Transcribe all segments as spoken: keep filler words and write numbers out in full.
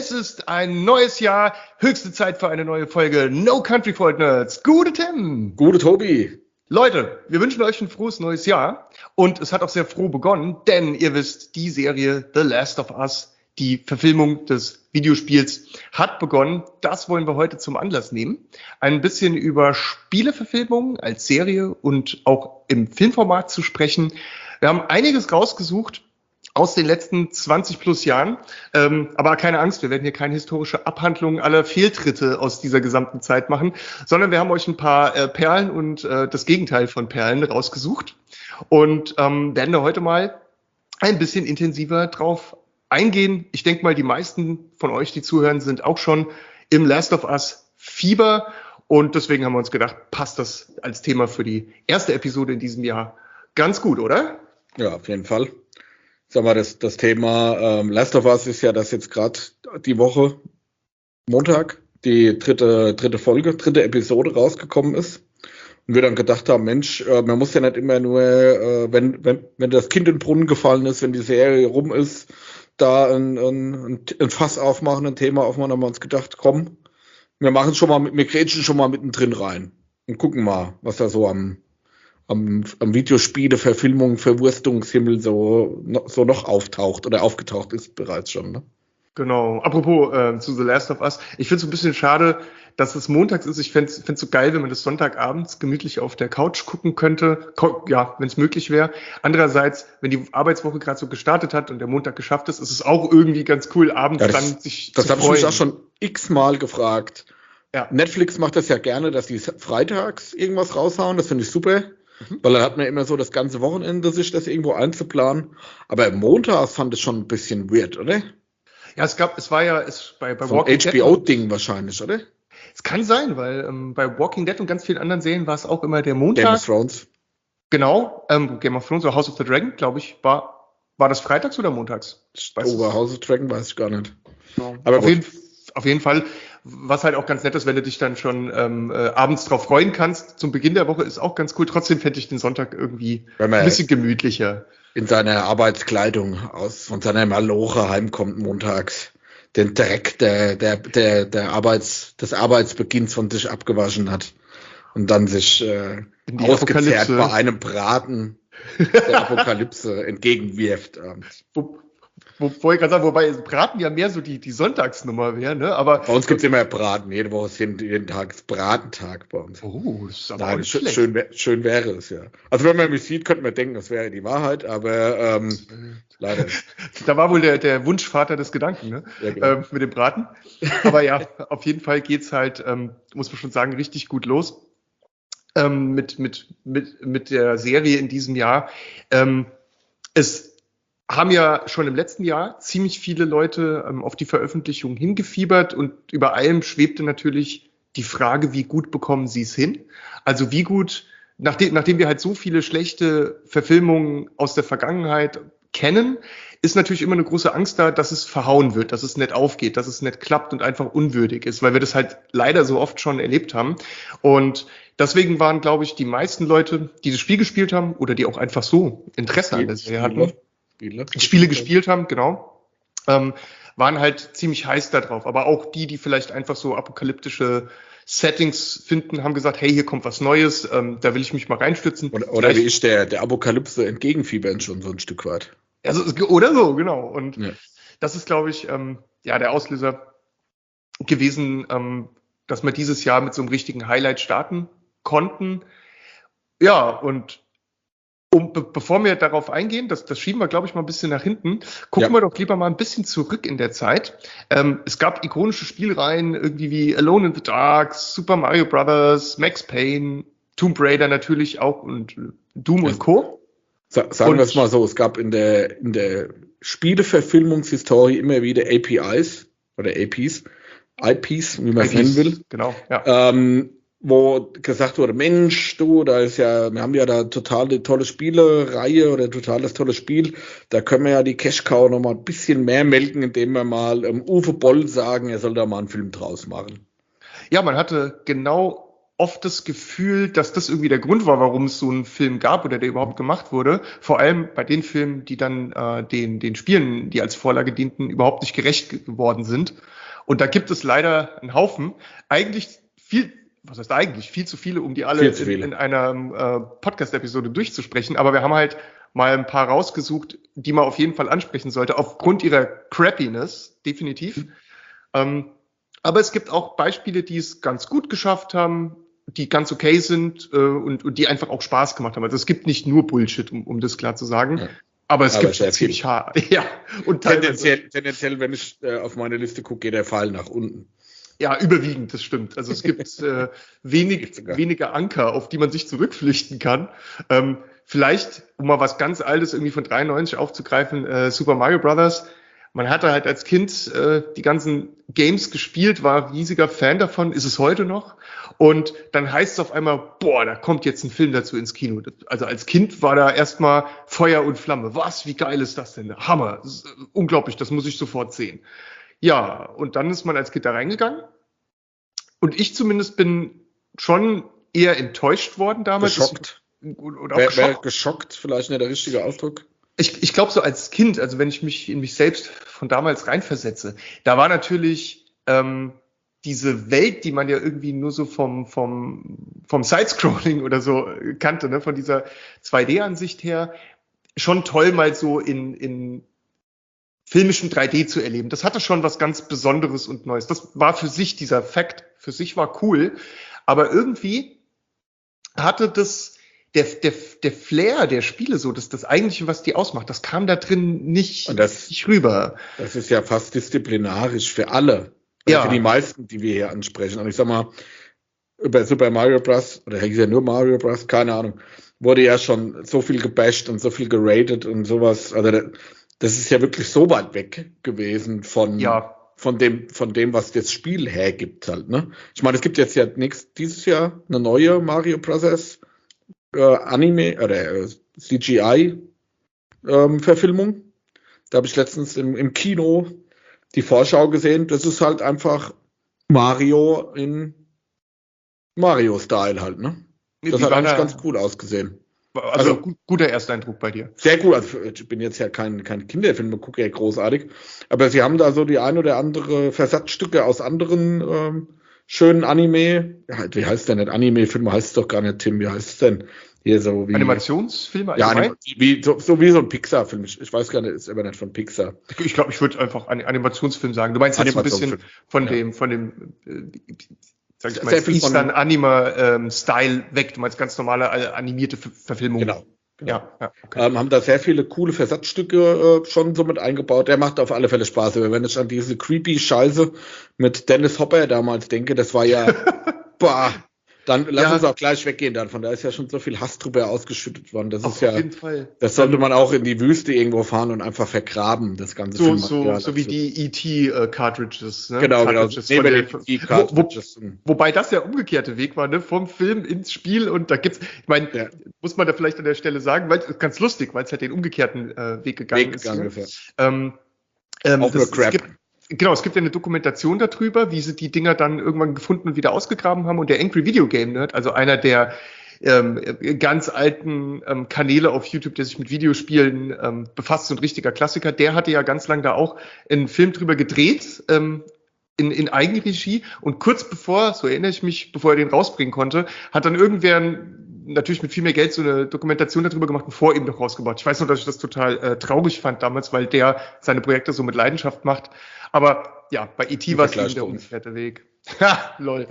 Es ist ein neues Jahr, höchste Zeit für eine neue Folge No Country for Old Nerds. Gute Tim. Gute Tobi. Leute, wir wünschen euch ein frohes neues Jahr und es hat auch sehr froh begonnen, denn ihr wisst, die Serie The Last of Us, die Verfilmung des Videospiels, hat begonnen. Das wollen wir heute zum Anlass nehmen. Ein bisschen über Spieleverfilmungen als Serie und auch im Filmformat zu sprechen. Wir haben einiges rausgesucht aus den letzten zwanzig plus Jahren. Ähm, aber keine Angst, wir werden hier keine historische Abhandlung aller Fehltritte aus dieser gesamten Zeit machen, sondern wir haben euch ein paar äh, Perlen und äh, das Gegenteil von Perlen rausgesucht und ähm, werden da heute mal ein bisschen intensiver drauf eingehen. Ich denke mal, die meisten von euch, die zuhören, sind auch schon im Last of Us Fieber und deswegen haben wir uns gedacht, passt das als Thema für die erste Episode in diesem Jahr ganz gut, oder? Ja, auf jeden Fall. Sag mal, das, das Thema ähm, Last of Us ist ja, dass jetzt gerade die Woche, Montag, die dritte, dritte Folge, dritte Episode rausgekommen ist. Und wir dann gedacht haben, Mensch, äh, man muss ja nicht immer nur, äh, wenn, wenn, wenn das Kind in den Brunnen gefallen ist, wenn die Serie rum ist, da ein, ein, ein Fass aufmachen, ein Thema aufmachen, haben wir uns gedacht, komm, wir machen schon mal, wir grätschen schon mal mittendrin rein und gucken mal, was da so am am, am Videospiele, Verfilmung, Verwurstungshimmel so, so noch auftaucht oder aufgetaucht ist bereits schon, ne? Genau. Apropos äh, zu The Last of Us. Ich finde es ein bisschen schade, dass es montags ist. Ich fände es so geil, wenn man das Sonntagabends gemütlich auf der Couch gucken könnte. Ko- ja, wenn es möglich wäre. Andererseits, wenn die Arbeitswoche gerade so gestartet hat und der Montag geschafft ist, ist es auch irgendwie ganz cool, abends ja, das, dann sich das zu freuen. Das habe ich mich auch schon x-mal gefragt. Ja. Netflix macht das ja gerne, dass die freitags irgendwas raushauen. Das finde ich super. Mhm. Weil dann hat man immer so das ganze Wochenende, sich das irgendwo einzuplanen. Aber Montag fand ich schon ein bisschen weird, oder? Ja, es gab, es war ja, es bei, bei so ein Walking H B O-Ding wahrscheinlich, oder? Es kann sein, weil ähm, bei Walking Dead und ganz vielen anderen Serien war es auch immer der Montag. Game of Thrones. Genau, ähm, Game of Thrones oder House of the Dragon, glaube ich, war, war das freitags oder montags? Oh, bei House of the Dragon weiß ich gar nicht. Genau. Aber auf jeden, auf jeden Fall, was halt auch ganz nett ist, wenn du dich dann schon ähm, äh, abends drauf freuen kannst. Zum Beginn der Woche ist auch ganz cool. Trotzdem fände ich den Sonntag irgendwie ein bisschen gemütlicher. In seiner Arbeitskleidung aus von seiner Maloche heimkommt montags, den Dreck der, der, der, der Arbeits, des Arbeitsbeginns von sich abgewaschen hat und dann sich äh, ausgezehrt bei einem Braten der Apokalypse entgegenwirft. Wo, wo, wo ich gerade sagen, wobei Braten ja mehr so die, die Sonntagsnummer wäre, ne? Aber bei uns gibt es immer Braten, jede Woche ist jeden, jeden Tag ist Bratentag bei uns. Oh, das ist aber Nein, nicht schön, schlecht. schön, schön wäre es, ja. Also wenn man mich sieht, könnte man denken, das wäre die Wahrheit, aber ähm, leider nicht. Da war wohl der, der Wunschvater des Gedanken, ne? Ja, genau. ähm, mit dem Braten. Aber ja, auf jeden Fall geht's halt, ähm, muss man schon sagen, richtig gut los ähm, mit, mit, mit, mit der Serie in diesem Jahr. Ähm, es haben ja schon im letzten Jahr ziemlich viele Leute ähm, auf die Veröffentlichung hingefiebert und über allem schwebte natürlich die Frage, wie gut bekommen sie es hin? Also wie gut, nachdem, nachdem wir halt so viele schlechte Verfilmungen aus der Vergangenheit kennen, ist natürlich immer eine große Angst da, dass es verhauen wird, dass es nicht aufgeht, dass es nicht klappt und einfach unwürdig ist, weil wir das halt leider so oft schon erlebt haben. Und deswegen waren, glaube ich, die meisten Leute, die das Spiel gespielt haben oder die auch einfach so Interesse an der Serie hatten, Spiele, Spiele gespielt haben, genau, ähm, waren halt ziemlich heiß da drauf. Aber auch die, die vielleicht einfach so apokalyptische Settings finden, haben gesagt, hey, hier kommt was Neues, ähm, da will ich mich mal reinstützen. Oder, oder wie ich der, der Apokalypse entgegenfiebern schon so ein Stück weit. Also, oder so, genau. Und ja. Das ist, glaube ich, ähm, ja, der Auslöser gewesen, ähm, dass wir dieses Jahr mit so einem richtigen Highlight starten konnten. Ja, und Um, be- bevor wir darauf eingehen, das, das schieben wir, glaube ich, mal ein bisschen nach hinten, gucken Ja. wir doch lieber mal ein bisschen zurück in der Zeit. Ähm, es gab ikonische Spielreihen, irgendwie wie Alone in the Dark, Super Mario Brothers, Max Payne, Tomb Raider natürlich auch und Doom Ja. und Co. Sa- sagen wir es mal so, es gab in der, in der Spieleverfilmungshistorie immer wieder A P Is oder A Ps, I Ps, wie man es nennen will. Genau, ja. Ähm, wo gesagt wurde, Mensch, du, da ist ja, wir haben ja da total die tolle Spielereihe oder total das tolle Spiel, da können wir ja die Cash-Cow noch mal ein bisschen mehr melken, indem wir mal ähm, Uwe Boll sagen, er soll da mal einen Film draus machen. Ja, man hatte genau oft das Gefühl, dass das irgendwie der Grund war, warum es so einen Film gab oder der überhaupt gemacht wurde. Vor allem bei den Filmen, die dann äh, den, den Spielen, die als Vorlage dienten, überhaupt nicht gerecht geworden sind. Und da gibt es leider einen Haufen. Eigentlich viel, was heißt eigentlich, viel zu viele, um die alle in, in einer äh, Podcast-Episode durchzusprechen. Aber wir haben halt mal ein paar rausgesucht, die man auf jeden Fall ansprechen sollte, aufgrund ihrer Crappiness, definitiv. Mhm. Ähm, aber es gibt auch Beispiele, die es ganz gut geschafft haben, die ganz okay sind äh, und, und die einfach auch Spaß gemacht haben. Also es gibt nicht nur Bullshit, um, um das klar zu sagen, ja. aber es aber gibt ziemlich hart. Ja, und tendenziell, tendenziell, wenn ich äh, auf meine Liste gucke, geht der Pfeil nach unten. Ja, überwiegend, das stimmt. Also es gibt äh, wenig, wenige Anker, auf die man sich zurückflüchten kann. Ähm, vielleicht, um mal was ganz Altes irgendwie von dreiundneunzig aufzugreifen, äh, Super Mario Brothers. Man hatte halt als Kind äh, die ganzen Games gespielt, war riesiger Fan davon, ist es heute noch. Und dann heißt es auf einmal, boah, da kommt jetzt ein Film dazu ins Kino. Also als Kind war da erstmal Feuer und Flamme. Was, wie geil ist das denn? Hammer, das ist unglaublich, das muss ich sofort sehen. Ja, und dann ist man als Kind da reingegangen. Und ich zumindest bin schon eher enttäuscht worden damals. Geschockt. Oder auch wer, geschockt. Wer geschockt, vielleicht nicht der richtige Ausdruck. Ich, ich glaube so als Kind, also wenn ich mich in mich selbst von damals reinversetze, da war natürlich ähm, diese Welt, die man ja irgendwie nur so vom vom vom Sidescrolling oder so kannte, ne, von dieser zwei D-Ansicht her, schon toll mal so in in filmischen drei D zu erleben. Das hatte schon was ganz Besonderes und Neues. Das war für sich dieser Fakt, für sich war cool, aber irgendwie hatte das Der, der, der Flair der Spiele so, das, das Eigentliche, was die ausmacht, das kam da drin nicht, und das, nicht rüber. Das ist ja fast disziplinarisch für alle. Ja. Für die meisten, die wir hier ansprechen. Und ich sag mal, über Super Mario Bros., oder hieß ja nur Mario Bros., keine Ahnung, wurde ja schon so viel gebasht und so viel geratet und sowas. Also das ist ja wirklich so weit weg gewesen von, ja. von dem, von dem, was das Spiel hergibt halt, ne? Ich meine, es gibt jetzt ja nächstes, dieses Jahr eine neue Mario Bros. Äh, Anime oder äh, C G I-Verfilmung. Ähm, da habe ich letztens im, im Kino die Vorschau gesehen. Das ist halt einfach Mario in Mario-Style halt, ne? Das hat eigentlich ganz cool ausgesehen. Also, also gut, guter Ersteindruck bei dir. Sehr gut. Also ich bin jetzt ja kein, kein Kinderfilm, gucke ja großartig. Aber sie haben da so die ein oder andere Versatzstücke aus anderen ähm, schönen Anime. Ja, wie heißt der nicht? Anime-Filme heißt es doch gar nicht, Tim. Wie heißt es denn? Hier so wie Animationsfilme? Ja, anim wie, so, so wie so ein Pixar-Film. Ich, ich weiß gar nicht, ist aber nicht von Pixar. Ich glaube, ich würde einfach Animationsfilm sagen. Du meinst jetzt so ein bisschen von ja. dem, von dem, äh, sag ich mal, Eastern Anime-Style ähm, weg. Du meinst ganz normale äh, animierte Ver Verfilmungen. Genau. Genau. Ja, ja, okay. ähm, haben da sehr viele coole Versatzstücke äh, schon so mit eingebaut. Der macht auf alle Fälle Spaß. Aber wenn ich an diese creepy Scheiße mit Dennis Hopper damals denke, das war ja, boah, dann lass ja. uns auch gleich weggehen dann. Von da ist ja schon so viel Hass drüber ausgeschüttet worden. Das auf ist ja, auf jeden Fall. Das sollte man auch in die Wüste irgendwo fahren und einfach vergraben, das ganze So, so, so wie die E T-Cartridges. Ne? Genau, Cartridges genau. Nee, von den, wo, wo, wobei das der umgekehrte Weg war, ne? Vom Film ins Spiel. Und da gibt's, ich meine, ja. muss man da vielleicht an der Stelle sagen, weil es ganz lustig, weil es halt den umgekehrten äh, Weg gegangen Weg ist. Gegangen ist ja. ähm, ähm, auch nur Crap. Es gibt, Genau, es gibt ja eine Dokumentation darüber, wie sie die Dinger dann irgendwann gefunden und wieder ausgegraben haben. Und der Angry Video Game Nerd, also einer der ähm, ganz alten ähm, Kanäle auf YouTube, der sich mit Videospielen ähm, befasst, so ein richtiger Klassiker, der hatte ja ganz lang da auch einen Film drüber gedreht, ähm, in, in Eigenregie. Und kurz bevor, so erinnere ich mich, bevor er den rausbringen konnte, hat dann irgendwer natürlich mit viel mehr Geld so eine Dokumentation darüber gemacht und vor ihm noch rausgebracht. Ich weiß nur, dass ich das total äh, traurig fand damals, weil der seine Projekte so mit Leidenschaft macht. Aber ja, bei E T war es eben der umgekehrte Weg. Ha, lol.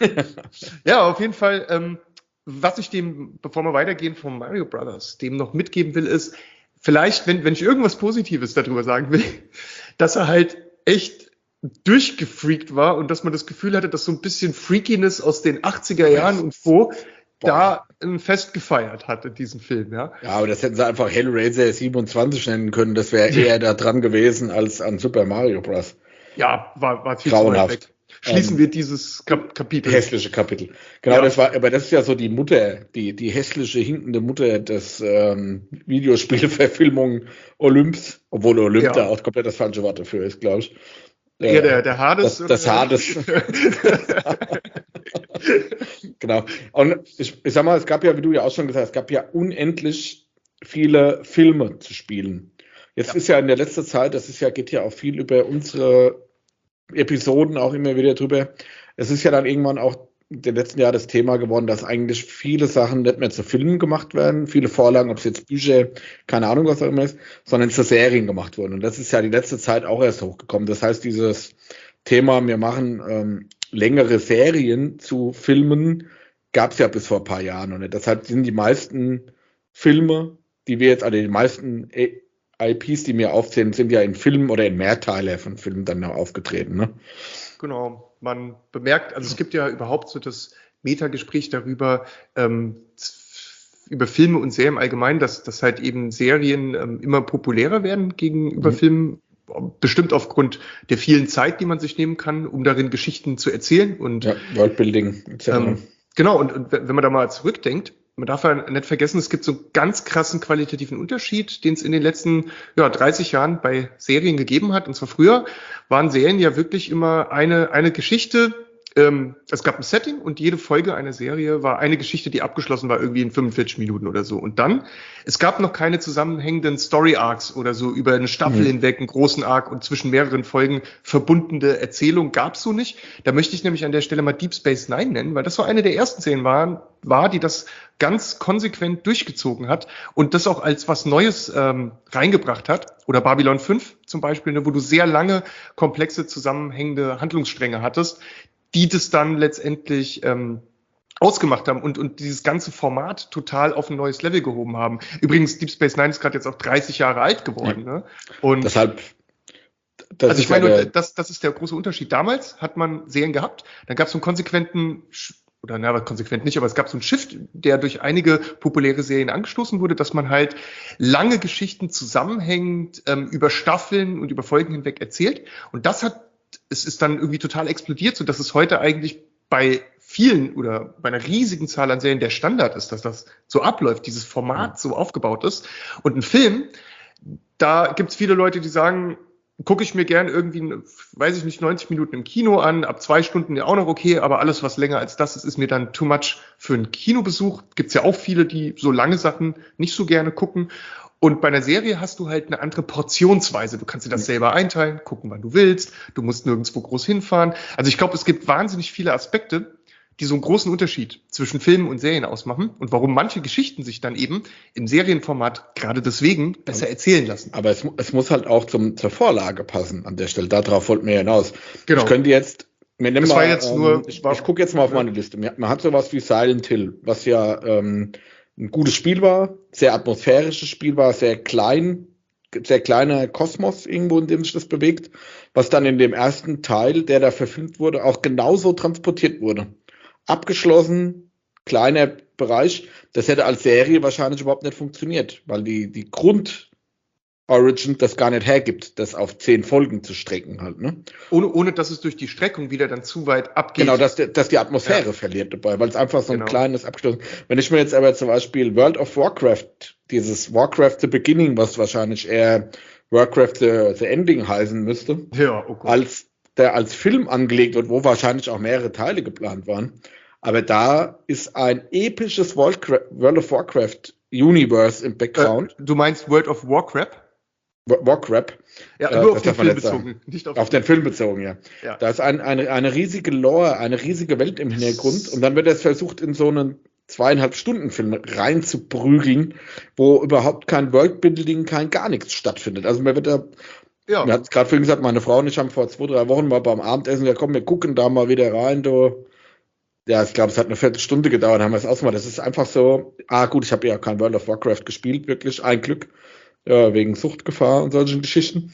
Ja, auf jeden Fall, ähm, was ich dem, bevor wir weitergehen vom Mario Brothers, dem noch mitgeben will, ist, vielleicht, wenn, wenn ich irgendwas Positives darüber sagen will, dass er halt echt durchgefreakt war und dass man das Gefühl hatte, dass so ein bisschen Freakiness aus den achtziger Jahren und wo da ein Fest gefeiert hat in diesem Film, ja. Ja, aber das hätten sie einfach Hellraiser siebenundzwanzig nennen können. Das wäre eher da dran gewesen als an Super Mario Bros. Ja, war, war viel zu weit weg. Schließen ähm, wir dieses Kap Kapitel. Hässliche Kapitel. Genau, ja. das war, aber das ist ja so die Mutter, die, die hässliche, hinkende Mutter des ähm, Videospielverfilmung Olymps, obwohl Olymp ja. da auch komplett das falsche Wort dafür ist, glaube ich. Ja, der, der Hades. Das, das Hades. Genau. Und ich, ich sag mal, es gab ja, wie du ja auch schon gesagt hast, es gab ja unendlich viele Filme zu spielen. Jetzt ja. ist ja in der letzten Zeit, das ist ja, geht ja auch viel über unsere Episoden auch immer wieder drüber. Es ist ja dann irgendwann auch in den letzten Jahren das Thema geworden, dass eigentlich viele Sachen nicht mehr zu Filmen gemacht werden, viele Vorlagen, ob es jetzt Bücher, keine Ahnung, was auch immer ist, sondern zu Serien gemacht wurden. Und das ist ja die letzte Zeit auch erst hochgekommen. Das heißt, dieses Thema, wir machen ähm, längere Serien zu Filmen, gab es ja bis vor ein paar Jahren noch nicht. Deshalb sind die meisten Filme, die wir jetzt, also die meisten I Ps, die wir aufzählen, sind ja in Filmen oder in Mehrteile von Filmen dann noch aufgetreten, ne? Genau. Man bemerkt, also es gibt ja überhaupt so das Metagespräch darüber, ähm, über Filme und Serien im Allgemeinen, dass, dass halt eben Serien ähm, immer populärer werden gegenüber mhm. Filmen, bestimmt aufgrund der vielen Zeit, die man sich nehmen kann, um darin Geschichten zu erzählen. Und ja, Worldbuilding et cetera. Ähm, genau, und, und wenn man da mal zurückdenkt, man darf ja nicht vergessen, es gibt so einen ganz krassen qualitativen Unterschied, den es in den letzten ja, dreißig Jahren bei Serien gegeben hat. Und zwar früher waren Serien ja wirklich immer eine, eine Geschichte. Ähm, es gab ein Setting und jede Folge einer Serie war eine Geschichte, die abgeschlossen war, irgendwie in fünfundvierzig Minuten oder so. Und dann, es gab noch keine zusammenhängenden Story-Arcs oder so über eine Staffel mhm. hinweg, einen großen Arc und zwischen mehreren Folgen verbundene Erzählung gab's so nicht. Da möchte ich nämlich an der Stelle mal Deep Space Nine nennen, weil das so eine der ersten Serien waren, war, die das ganz konsequent durchgezogen hat und das auch als was Neues ähm, reingebracht hat. Oder Babylon fünf zum Beispiel, ne, wo du sehr lange komplexe, zusammenhängende Handlungsstränge hattest, die das dann letztendlich ähm, ausgemacht haben und, und dieses ganze Format total auf ein neues Level gehoben haben. Übrigens, Deep Space Nine ist gerade jetzt auch dreißig Jahre alt geworden. Ja. Ne? Und deshalb, das also ich meine, ja das, das ist der große Unterschied. Damals hat man Serien gehabt, dann gab es so einen konsequenten, oder na, konsequent nicht, aber es gab so einen Shift, der durch einige populäre Serien angestoßen wurde, dass man halt lange Geschichten zusammenhängend ähm, über Staffeln und über Folgen hinweg erzählt. Und das hat es ist dann irgendwie total explodiert, so dass es heute eigentlich bei vielen oder bei einer riesigen Zahl an Serien der Standard ist, dass das so abläuft, dieses Format so aufgebaut ist. Und ein Film, da gibt es viele Leute, die sagen, gucke ich mir gern irgendwie, weiß ich nicht, neunzig Minuten im Kino an, ab zwei Stunden ja auch noch okay, aber alles, was länger als das ist, ist mir dann too much für einen Kinobesuch. Gibt's ja auch viele, die so lange Sachen nicht so gerne gucken. Und bei einer Serie hast du halt eine andere Portionsweise. Du kannst dir das selber einteilen, gucken, wann du willst. Du musst nirgendwo groß hinfahren. Also ich glaube, es gibt wahnsinnig viele Aspekte, die so einen großen Unterschied zwischen Filmen und Serien ausmachen und warum manche Geschichten sich dann eben im Serienformat gerade deswegen besser erzählen lassen. Aber es, es muss halt auch zum, zur Vorlage passen an der Stelle. Darauf wollten wir hinaus. Genau. Ich könnte jetzt, wir nehmen das mal, war jetzt ähm, nur, ich, ich gucke jetzt mal auf meine Liste. Man hat sowas wie Silent Hill, was ja ähm, ein gutes Spiel war, sehr atmosphärisches Spiel war, sehr klein, sehr kleiner Kosmos irgendwo, in dem sich das bewegt, was dann in dem ersten Teil, der da verfilmt wurde, auch genauso transportiert wurde. Abgeschlossen, kleiner Bereich, das hätte als Serie wahrscheinlich überhaupt nicht funktioniert, weil die, die Grund-Origin das gar nicht hergibt, das auf zehn Folgen zu strecken halt, ne? Ohne, ohne dass es durch die Streckung wieder dann zu weit abgeht. Genau, dass, dass die Atmosphäre ja. verliert dabei, weil es einfach so ein genau. kleines abgeschlossen. Wenn ich mir jetzt aber zum Beispiel World of Warcraft, dieses Warcraft The Beginning, was wahrscheinlich eher Warcraft The, The Ending heißen müsste, ja, oh Gott. als der als Film angelegt wird, wo wahrscheinlich auch mehrere Teile geplant waren. Aber da ist ein episches World, World of Warcraft Universe im Background. Äh, du meinst World of Warcraft? Warcraft. Ja, äh, nur auf den Film bezogen. Nicht auf, auf den Film bezogen, ja. ja. Da ist ein, eine, eine riesige Lore, eine riesige Welt im Hintergrund und dann wird es versucht, in so einen zweieinhalb Stunden Film reinzuprügeln, wo überhaupt kein Worldbuilding, kein gar nichts stattfindet. Also man wird da, ja. wir hatten es gerade vorhin gesagt, meine Frau und ich haben vor zwei, drei Wochen mal beim Abendessen gesagt, komm, wir gucken da mal wieder rein, du. Ja, ich glaube, es hat eine Viertelstunde gedauert, haben wir es ausgemacht. Das ist einfach so, ah gut, ich habe ja kein World of Warcraft gespielt, wirklich, ein Glück. Ja, wegen Suchtgefahr und solchen Geschichten.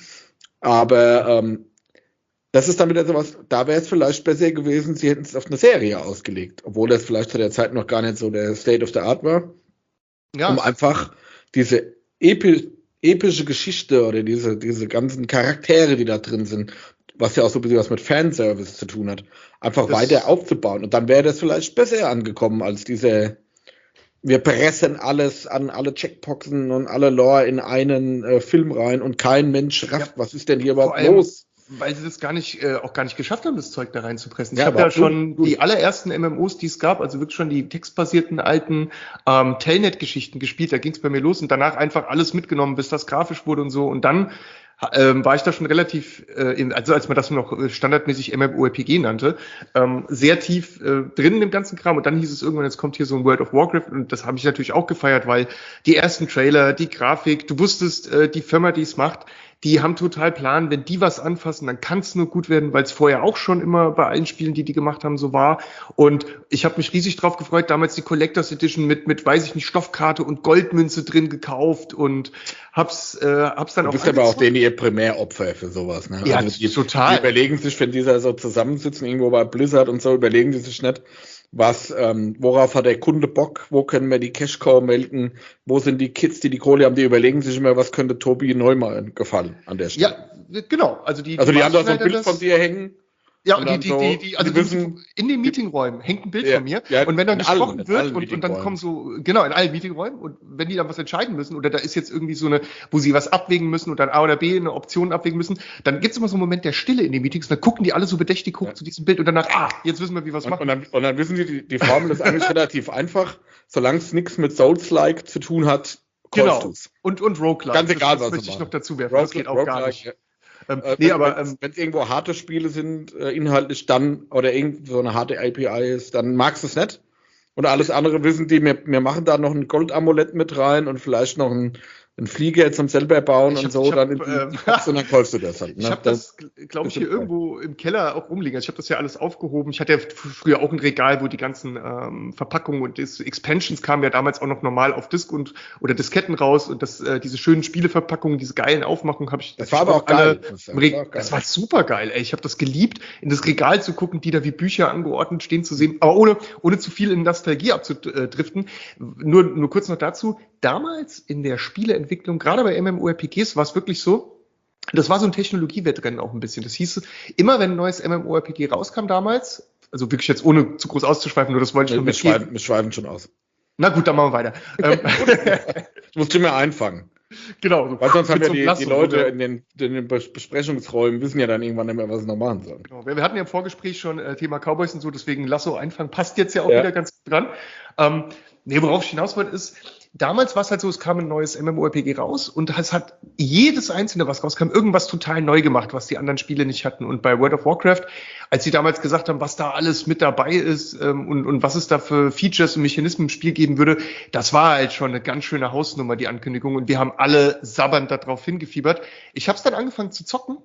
Aber ähm, das ist dann wieder sowas, da wäre es vielleicht besser gewesen, sie hätten es auf eine Serie ausgelegt, obwohl das vielleicht zu der Zeit noch gar nicht so der State of the Art war. Ja. Um einfach diese epi epische Geschichte oder diese, diese ganzen Charaktere, die da drin sind, was ja auch so ein bisschen was mit Fanservice zu tun hat, einfach das weiter aufzubauen. Und dann wäre das vielleicht besser angekommen als diese, wir pressen alles an alle Checkboxen und alle Lore in einen äh, Film rein und kein Mensch rafft, ja. was ist denn hier überhaupt allem, los? weil sie das gar nicht, äh, auch gar nicht geschafft haben, das Zeug da reinzupressen. Ja, ich habe ja aber schon gut, die gut. allerersten M M Os, die es gab, also wirklich schon die textbasierten alten ähm, Telnet-Geschichten gespielt. Da ging es bei mir los und danach einfach alles mitgenommen, bis das grafisch wurde und so. Und dann ähm, war ich da schon relativ, äh, in, also als man das noch standardmäßig MMORPG nannte, ähm, sehr tief äh, drin im ganzen Kram. Und dann hieß es irgendwann, jetzt kommt hier so ein World of Warcraft. Und das habe ich natürlich auch gefeiert, weil die ersten Trailer, die Grafik, du wusstest, äh, die Firma, die es macht, die haben total Plan, wenn die was anfassen, dann kann es nur gut werden, weil es vorher auch schon immer bei allen Spielen, die die gemacht haben, so war. Und ich habe mich riesig drauf gefreut, damals die Collectors Edition mit, mit, weiß ich nicht, Stoffkarte und Goldmünze drin gekauft und hab's, äh, hab's dann Du auch bist aber auch denen ihr Primäropfer für sowas, ne? Ja, also die, total. Die überlegen sich, wenn die da so zusammensitzen, irgendwo bei Blizzard und so, überlegen die sich nicht, was, ähm, worauf hat der Kunde Bock, wo können wir die Cash-Cow melden, wo sind die Kids, die die Kohle haben, die überlegen sich immer, was könnte Tobi Neumann gefallen an der Stelle. Ja, genau. Also die, also die, die haben da so ein Bild das, von dir hängen. Ja, und die, die, so, die, die, also die wissen, in den Meetingräumen hängt ein Bild ja, von mir ja, und wenn dann gesprochen allen, wird und, und dann kommen so, genau, in allen Meetingräumen und wenn die dann was entscheiden müssen oder da ist jetzt irgendwie so eine, wo sie was abwägen müssen oder A oder B eine Option abwägen müssen, dann gibt es immer so einen Moment der Stille in den Meetings und dann gucken die alle so bedächtig hoch ja. zu diesem Bild und danach, ah, jetzt wissen wir, wie wir was machen. Und dann, und dann wissen die, die, die Formel ist eigentlich relativ einfach, solange es nichts mit Souls-like zu tun hat, genau. Du's. Und, und Roguelike. Ganz egal, das, das was möchte ich noch dazu werfen. Rogue, das geht auch Roguelike, gar nicht. Ja. Ähm, äh, nee, wenn, aber wenn ähm, es irgendwo harte Spiele sind, äh, inhaltlich dann, oder irgend so eine harte A P I ist, dann magst du es nicht. Und alles andere wissen die, wir, wir machen da noch ein Goldamulett mit rein und vielleicht noch ein, ein Flieger zum selber bauen ich und hab, so, hab, dann in die, äh, die Box und dann kaufst du das halt. Ne? Ich habe das, glaube ich, hier irgendwo im Keller auch rumliegen. Also ich habe das ja alles aufgehoben. Ich hatte ja früher auch ein Regal, wo die ganzen ähm, Verpackungen und das Expansions kamen ja damals auch noch normal auf Disk und oder Disketten raus und das, äh, diese schönen Spieleverpackungen, diese geilen Aufmachungen habe ich. Das war aber auch geil. Das war, geil. Das war super geil. Ey. Ich habe das geliebt, in das Regal zu gucken, die da wie Bücher angeordnet stehen zu sehen, aber ohne ohne zu viel in Nostalgie abzudriften. Nur nur kurz noch dazu. Damals in der Spieleentwicklung, gerade bei MMORPGs, war es wirklich so, das war so ein Technologiewettrennen auch ein bisschen. Das hieß, immer wenn ein neues MMORPG rauskam damals, also wirklich jetzt ohne zu groß auszuschweifen, nur das wollte ich wir, nur wir schweifen, wir schweifen schon aus. Na gut, dann machen wir weiter. Ich muss immer einfangen. Genau. So Weil sonst haben ja die, Lasso, die Leute in den, in den Besprechungsräumen wissen ja dann irgendwann nicht mehr, was sie noch machen sollen. Genau. Wir hatten ja im Vorgespräch schon äh, Thema Cowboys und so, deswegen Lasso einfangen passt jetzt ja auch ja. wieder ganz gut dran. Ähm, nee, worauf ich hinaus wollte ist, damals war es halt so, es kam ein neues MMORPG raus und es hat jedes einzelne, was rauskam, irgendwas total neu gemacht, was die anderen Spiele nicht hatten. Und bei World of Warcraft, als sie damals gesagt haben, was da alles mit dabei ist ähm, und, und was es da für Features und Mechanismen im Spiel geben würde, das war halt schon eine ganz schöne Hausnummer, die Ankündigung. Und wir haben alle sabbernd darauf hingefiebert. Ich habe es dann angefangen zu zocken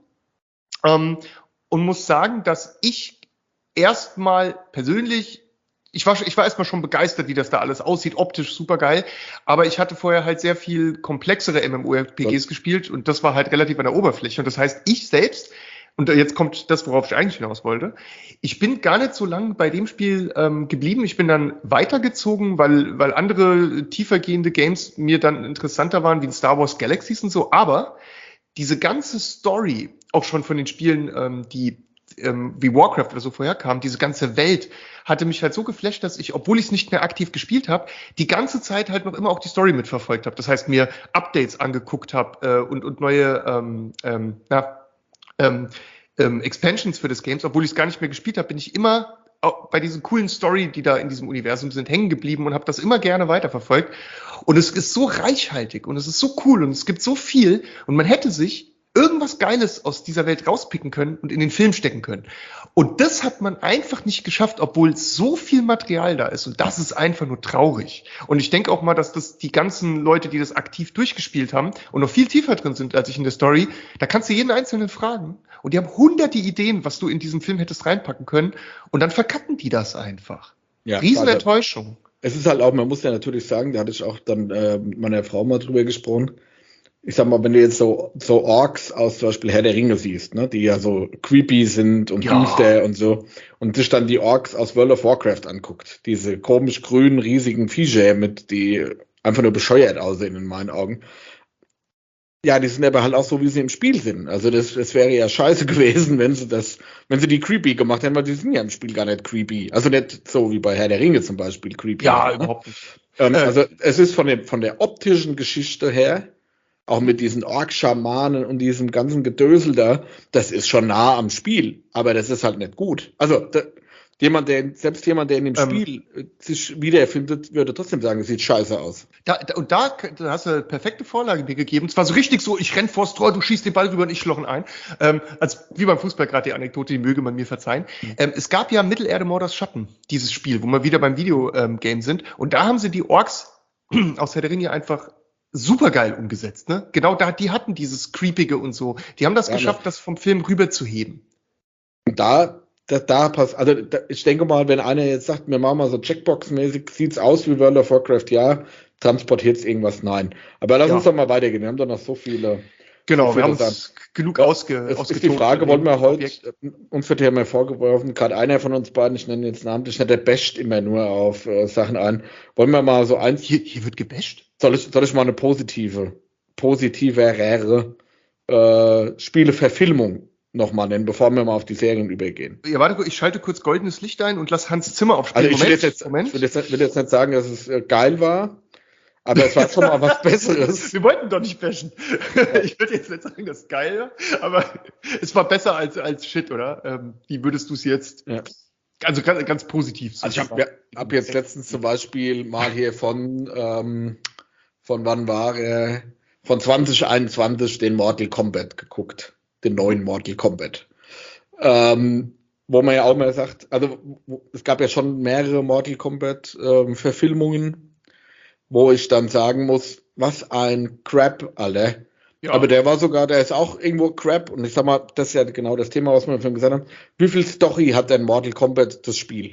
ähm, und muss sagen, dass ich erstmal persönlich Ich war, ich war erstmal schon begeistert, wie das da alles aussieht, optisch super geil, aber ich hatte vorher halt sehr viel komplexere MMORPGs ja. gespielt und das war halt relativ an der Oberfläche und das heißt, ich selbst, und jetzt kommt das, worauf ich eigentlich hinaus wollte, ich bin gar nicht so lange bei dem Spiel ähm, geblieben, ich bin dann weitergezogen, weil, weil andere tiefergehende Games mir dann interessanter waren, wie in Star Wars Galaxies und so, aber diese ganze Story, auch schon von den Spielen, ähm, die ähm, wie Warcraft oder so vorher kam, diese ganze Welt hatte mich halt so geflasht, dass ich, obwohl ich es nicht mehr aktiv gespielt habe, die ganze Zeit halt noch immer auch die Story mitverfolgt habe. Das heißt, mir Updates angeguckt habe äh, und, und neue ähm, ähm, na, ähm, ähm, Expansions für das Games. Obwohl ich es gar nicht mehr gespielt habe, bin ich immer auch bei diesen coolen Story, die da in diesem Universum sind, hängen geblieben und habe das immer gerne weiterverfolgt. Und es ist so reichhaltig und es ist so cool und es gibt so viel und man hätte sich irgendwas Geiles aus dieser Welt rauspicken können und in den Film stecken können. Und das hat man einfach nicht geschafft, obwohl so viel Material da ist. Und das ist einfach nur traurig. Und ich denke auch mal, dass das die ganzen Leute, die das aktiv durchgespielt haben und noch viel tiefer drin sind als ich in der Story, da kannst du jeden Einzelnen fragen. Und die haben hunderte Ideen, was du in diesem Film hättest reinpacken können. Und dann verkacken die das einfach. Ja, Riesenenttäuschung. Es ist halt auch, man muss ja natürlich sagen, da hatte ich auch dann äh, mit meiner Frau mal drüber gesprochen. Ich sag mal, wenn du jetzt so, so Orks aus zum Beispiel Herr der Ringe siehst, ne, die ja so creepy sind und ja. düster und so, und sich dann die Orks aus World of Warcraft anguckt, diese komisch grünen, riesigen Viecher mit, die einfach nur bescheuert aussehen in meinen Augen. Ja, die sind aber halt auch so, wie sie im Spiel sind. Also das, das wäre ja scheiße gewesen, wenn sie das, wenn sie die creepy gemacht hätten, weil die sind ja im Spiel gar nicht creepy. Also nicht so wie bei Herr der Ringe zum Beispiel creepy. Ja, ne? überhaupt nicht. Ähm, äh. Also es ist von der, von der optischen Geschichte her auch mit diesen Ork-Schamanen und diesem ganzen Gedösel da, das ist schon nah am Spiel, aber das ist halt nicht gut. Also da, jemand, der, selbst jemand, der in dem ähm, Spiel sich wiederfindet, würde trotzdem sagen, es sieht scheiße aus. Da, da, und da, da hast du eine perfekte Vorlage mir gegeben. Es war so richtig so, ich renn vors Tor, du schießt den Ball rüber und ich schlochen ein. Ähm, als wie beim Fußball gerade die Anekdote, die möge man mir verzeihen. Mhm. Ähm, es gab ja Mittelerde Mordors Schatten, dieses Spiel, wo wir wieder beim Videogame ähm, sind. Und da haben sie die Orks aus Herr der Ringe einfach super geil umgesetzt. Ne? Genau da, die hatten dieses Creepige und so. Die haben das ja, geschafft, ne? Das vom Film rüberzuheben. Und da Da, da passt, also da, ich denke mal, wenn einer jetzt sagt, wir machen mal so Checkbox-mäßig, sieht's aus wie World of Warcraft, ja, transportiert's irgendwas, nein. Aber lass ja. uns doch mal weitergehen, wir haben doch noch so viele. Genau, so viele wir haben uns genug ja, ausge, es ist die Frage, wollen wir heute, uns wird ja mal vorgeworfen, gerade einer von uns beiden, ich nenne jetzt namentlich nicht, der basht immer nur auf äh, Sachen ein. Wollen wir mal so eins. Hier, hier wird gebasht? Soll ich, soll ich mal eine positive, positivere äh, Spieleverfilmung nochmal nennen, bevor wir mal auf die Serien übergehen. Ja, warte, ich schalte kurz goldenes Licht ein und lass Hans Zimmer aufspielen. Also ich will jetzt, Moment. Ich will jetzt, will jetzt nicht sagen, dass es äh, geil war, aber es war schon mal was Besseres. Wir wollten doch nicht bashen. Ja. Ich würde jetzt nicht sagen, dass es geil war, aber es war besser als, als Shit, oder? Ähm, wie würdest du es jetzt... Ja. Also ganz, ganz positiv. Also ich habe ja, hab jetzt letztens zum Beispiel mal hier von, ähm, von wann war er, von zwanzig einundzwanzig den Mortal Kombat geguckt. Den neuen Mortal Kombat. Ähm, wo man ja auch mal sagt, also wo, es gab ja schon mehrere Mortal Kombat ähm, Verfilmungen, wo ich dann sagen muss, was ein Crap, Alter. Ja. Aber der war sogar, der ist auch irgendwo Crap. Und ich sag mal, das ist ja genau das Thema, was wir vorhin gesagt haben. Wie viel Story hat denn Mortal Kombat das Spiel?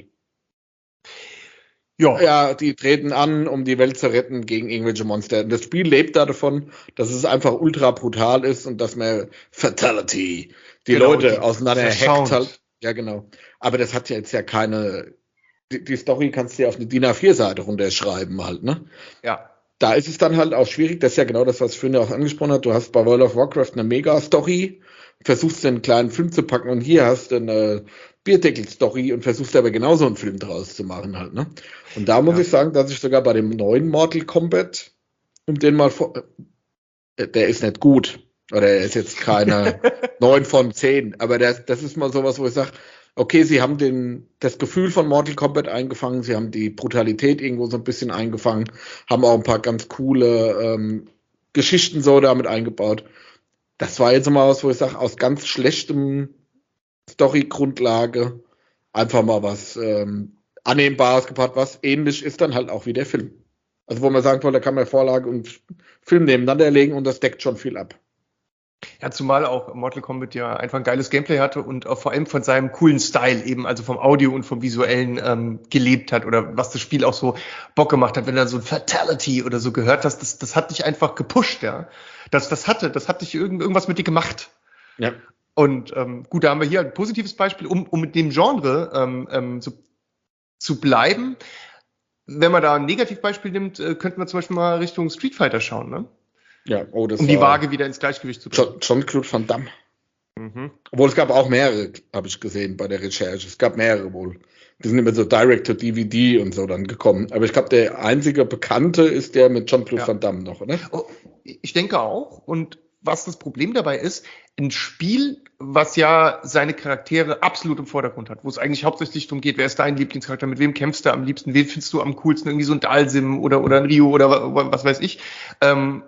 Ja. Ja, die treten an, um die Welt zu retten gegen irgendwelche Monster. Und das Spiel lebt da davon, dass es einfach ultra brutal ist und dass man Fatality die genau, Leute die, auseinander hackt halt. Ja, genau. Aber das hat ja jetzt ja keine, die, die Story kannst du ja auf eine D I N A vier Seite runterschreiben halt, ne? Ja. Da ist es dann halt auch schwierig, das ist ja genau das, was Finn ja auch angesprochen hat. Du hast bei World of Warcraft eine Mega-Story, versuchst einen kleinen Film zu packen und hier hast du eine Bierdeckel-Story und versuchst aber genauso einen Film draus zu machen halt, ne? Und da muss ja. ich sagen, dass ich sogar bei dem neuen Mortal Kombat, um den mal vor, der ist nicht gut, oder er ist jetzt keine neun von zehn, aber der, das ist mal sowas, wo ich sage, okay, sie haben den, das Gefühl von Mortal Kombat eingefangen, sie haben die Brutalität irgendwo so ein bisschen eingefangen, haben auch ein paar ganz coole ähm, Geschichten so damit eingebaut. Das war jetzt mal was, wo ich sage, aus ganz schlechtem Story-Grundlage einfach mal was ähm, Annehmbares gepaart, was ähnlich ist dann halt auch wie der Film. Also wo man sagen wollte, da kann man Vorlage und Film nebeneinander legen und das deckt schon viel ab. Ja, zumal auch Mortal Kombat ja einfach ein geiles Gameplay hatte und auch vor allem von seinem coolen Style eben, also vom Audio und vom Visuellen ähm, gelebt hat oder was das Spiel auch so Bock gemacht hat, wenn du so ein Fatality oder so gehört hast, das, das hat dich einfach gepusht, ja. Das, das hatte, das hat dich irgend, irgendwas mit dir gemacht. Ja. Und ähm, gut, da haben wir hier ein positives Beispiel, um, um mit dem Genre ähm, ähm, so, zu bleiben. Wenn man da ein Negativbeispiel nimmt, äh, könnten wir zum Beispiel mal Richtung Street Fighter schauen, ne? Ja, oh, das um die Waage wieder ins Gleichgewicht zu bringen. Jean-Claude Van Damme. Mhm. Obwohl es gab auch mehrere, habe ich gesehen bei der Recherche. Es gab mehrere wohl. Die sind immer so Direct-to-D V D und so dann gekommen. Aber ich glaube, der einzige Bekannte ist der mit Jean-Claude ja. Van Damme noch, oder? Oh, ich denke auch. Und was das Problem dabei ist, ein Spiel, was ja seine Charaktere absolut im Vordergrund hat, wo es eigentlich hauptsächlich darum geht, wer ist dein Lieblingscharakter, mit wem kämpfst du am liebsten, wen findest du am coolsten, irgendwie so ein Dalsim oder, oder ein Ryu oder was weiß ich. Ähm,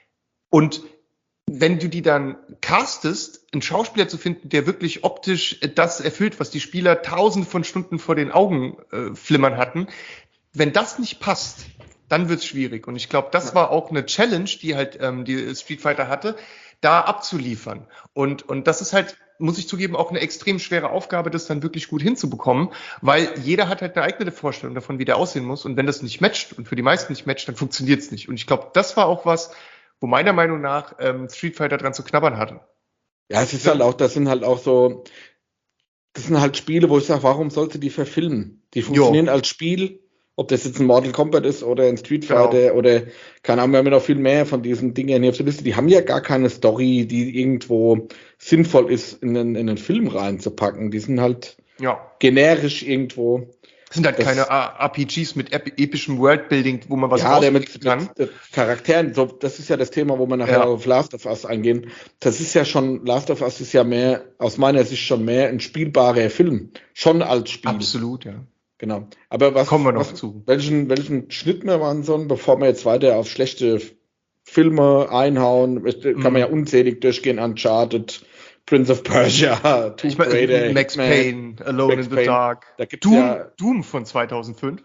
Und wenn du die dann castest, einen Schauspieler zu finden, der wirklich optisch das erfüllt, was die Spieler tausende von Stunden vor den Augen äh, flimmern hatten, wenn das nicht passt, dann wird's schwierig. Und ich glaube, das war auch eine Challenge, die halt ähm, die Street Fighter hatte, da abzuliefern. Und, und das ist halt, muss ich zugeben, auch eine extrem schwere Aufgabe, das dann wirklich gut hinzubekommen, weil jeder hat halt eine eigene Vorstellung davon, wie der aussehen muss. Und wenn das nicht matcht und für die meisten nicht matcht, dann funktioniert's nicht. Und ich glaube, das war auch was, wo meiner Meinung nach ähm, Street Fighter dran zu knabbern hatte. Ja, es ist halt auch, das sind halt auch so, das sind halt Spiele, wo ich sage, warum sollte die verfilmen? Die funktionieren jo. als Spiel, ob das jetzt ein Mortal Kombat ist oder ein Street Fighter genau. oder, keine Ahnung, wir haben ja noch viel mehr von diesen Dingen hier auf der Liste, die haben ja gar keine Story, die irgendwo sinnvoll ist, in einen, in einen Film reinzupacken. Die sind halt ja. generisch irgendwo. Das sind halt das, keine R P Gs mit epischem Worldbuilding, wo man was ja, der mit, kann. mit Charakteren, so, das ist ja das Thema, wo wir nachher ja. auf Last of Us eingehen. Das ist ja schon, Last of Us ist ja mehr, aus meiner Sicht schon mehr ein spielbarer Film. Schon als Spiel. Absolut, ja. Genau. Aber was, kommen wir noch was, zu. Welchen, welchen Schnitt wir machen sollen, bevor wir jetzt weiter auf schlechte Filme einhauen, kann man ja unzählig durchgehen, Uncharted, Prince of Persia, Tomb Raider, Max Payne, Alone Max in the Payne. Dark, da gibt's Doom, ja, Doom von zweitausendfünf.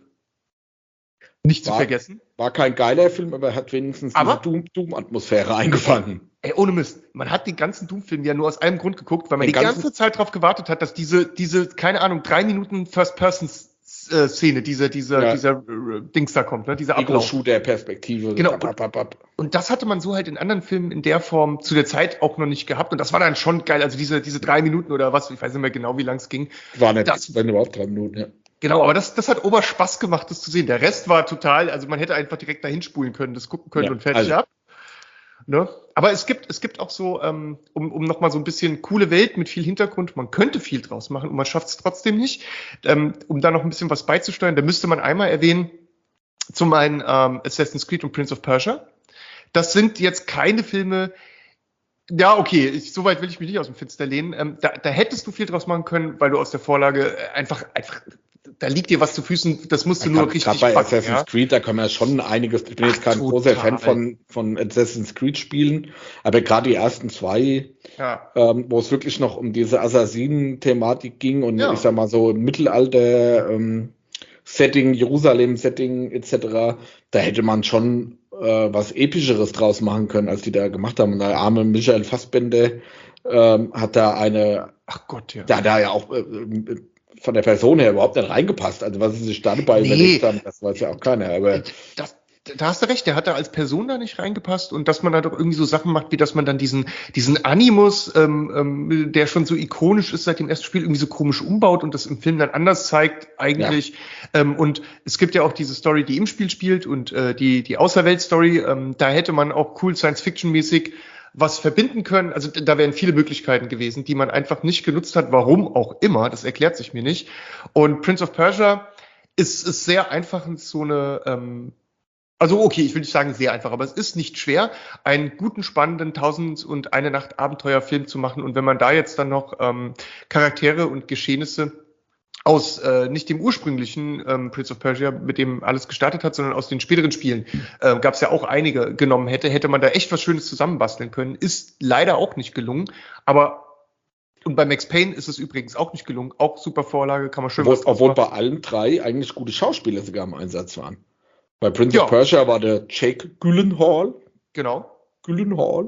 Nicht war, zu vergessen. War kein geiler Film, aber hat wenigstens aber, diese Doom-Atmosphäre Doom eingefangen. Ey, ohne Mist. Man hat die ganzen Doom-Filme ja nur aus einem Grund geguckt, weil man Den die ganze Zeit darauf gewartet hat, dass diese, diese, keine Ahnung, drei Minuten First-Person- Szene, diese, diese, ja. dieser äh, Dings da kommt, ne? Dieser Ablauf. Shooter-Perspektive. Genau. Und, und das hatte man so halt in anderen Filmen in der Form zu der Zeit auch noch nicht gehabt. Und das war dann schon geil. Also diese, diese drei Minuten oder was, ich weiß nicht mehr genau, wie lang es ging. War nicht, das, wenn überhaupt drei Minuten, ja. Genau, aber das, das hat ober Spaß gemacht, das zu sehen. Der Rest war total, also man hätte einfach direkt dahin spulen können, das gucken können ja, und fertig also. ab. Ne? Aber es gibt, es gibt auch so, ähm, um, um nochmal so ein bisschen coole Welt mit viel Hintergrund, man könnte viel draus machen und man schafft es trotzdem nicht. Ähm, um da noch ein bisschen was beizusteuern, da müsste man einmal erwähnen, zum einen ähm, Assassin's Creed und Prince of Persia. Das sind jetzt keine Filme, ja, okay, ich, so weit will ich mich nicht aus dem Fenster lehnen. Ähm, da, da hättest du viel draus machen können, weil du aus der Vorlage einfach, einfach da liegt dir was zu Füßen, das musst du ja, nur richtig backen. Gerade bei Assassin's ja? Creed, da kann man ja schon einiges, ich bin Ach, jetzt kein total. großer Fan von, von Assassin's Creed Spielen, aber gerade die ersten zwei, ja. ähm, wo es wirklich noch um diese Assassinen-Thematik ging und ja. ich sag mal so Mittelalter, ähm, Setting, Jerusalem-Setting et cetera, da hätte man schon äh, was Epischeres draus machen können, als die da gemacht haben. Und der arme Michael Fassbender ähm, hat da eine, ach Gott, ja. Da da ja auch äh, von der Person her überhaupt nicht reingepasst. Also was sie sich dabei nee. überlegt haben, das weiß ja auch keiner. Aber das, da hast du recht, der hat da als Person da nicht reingepasst und dass man da doch irgendwie so Sachen macht, wie dass man dann diesen diesen Animus, ähm, ähm, der schon so ikonisch ist seit dem ersten Spiel, irgendwie so komisch umbaut und das im Film dann anders zeigt eigentlich. Ja. Ähm, und es gibt ja auch diese Story, die im Spiel spielt und äh, die die Außerwelt-Story. Ähm, da hätte man auch cool Science-Fiction-mäßig was verbinden können. Also da wären viele Möglichkeiten gewesen, die man einfach nicht genutzt hat. Warum auch immer, das erklärt sich mir nicht. Und Prince of Persia ist, ist sehr einfach so eine, ähm, also okay, ich will nicht sagen sehr einfach, aber es ist nicht schwer, einen guten, spannenden Tausend und eine Nacht Abenteuerfilm zu machen. Und wenn man da jetzt dann noch ähm, Charaktere und Geschehnisse aus äh, nicht dem ursprünglichen ähm, Prince of Persia, mit dem alles gestartet hat, sondern aus den späteren Spielen, äh, gab es ja auch einige genommen hätte, hätte man da echt was Schönes zusammenbasteln können. Ist leider auch nicht gelungen, aber und bei Max Payne ist es übrigens auch nicht gelungen, auch super Vorlage, kann man schön obwohl, was Obwohl bei allen drei eigentlich gute Schauspieler sogar im Einsatz waren. Bei Prince ja. of Persia war der Jake Gyllenhaal. Genau. Gyllenhaal.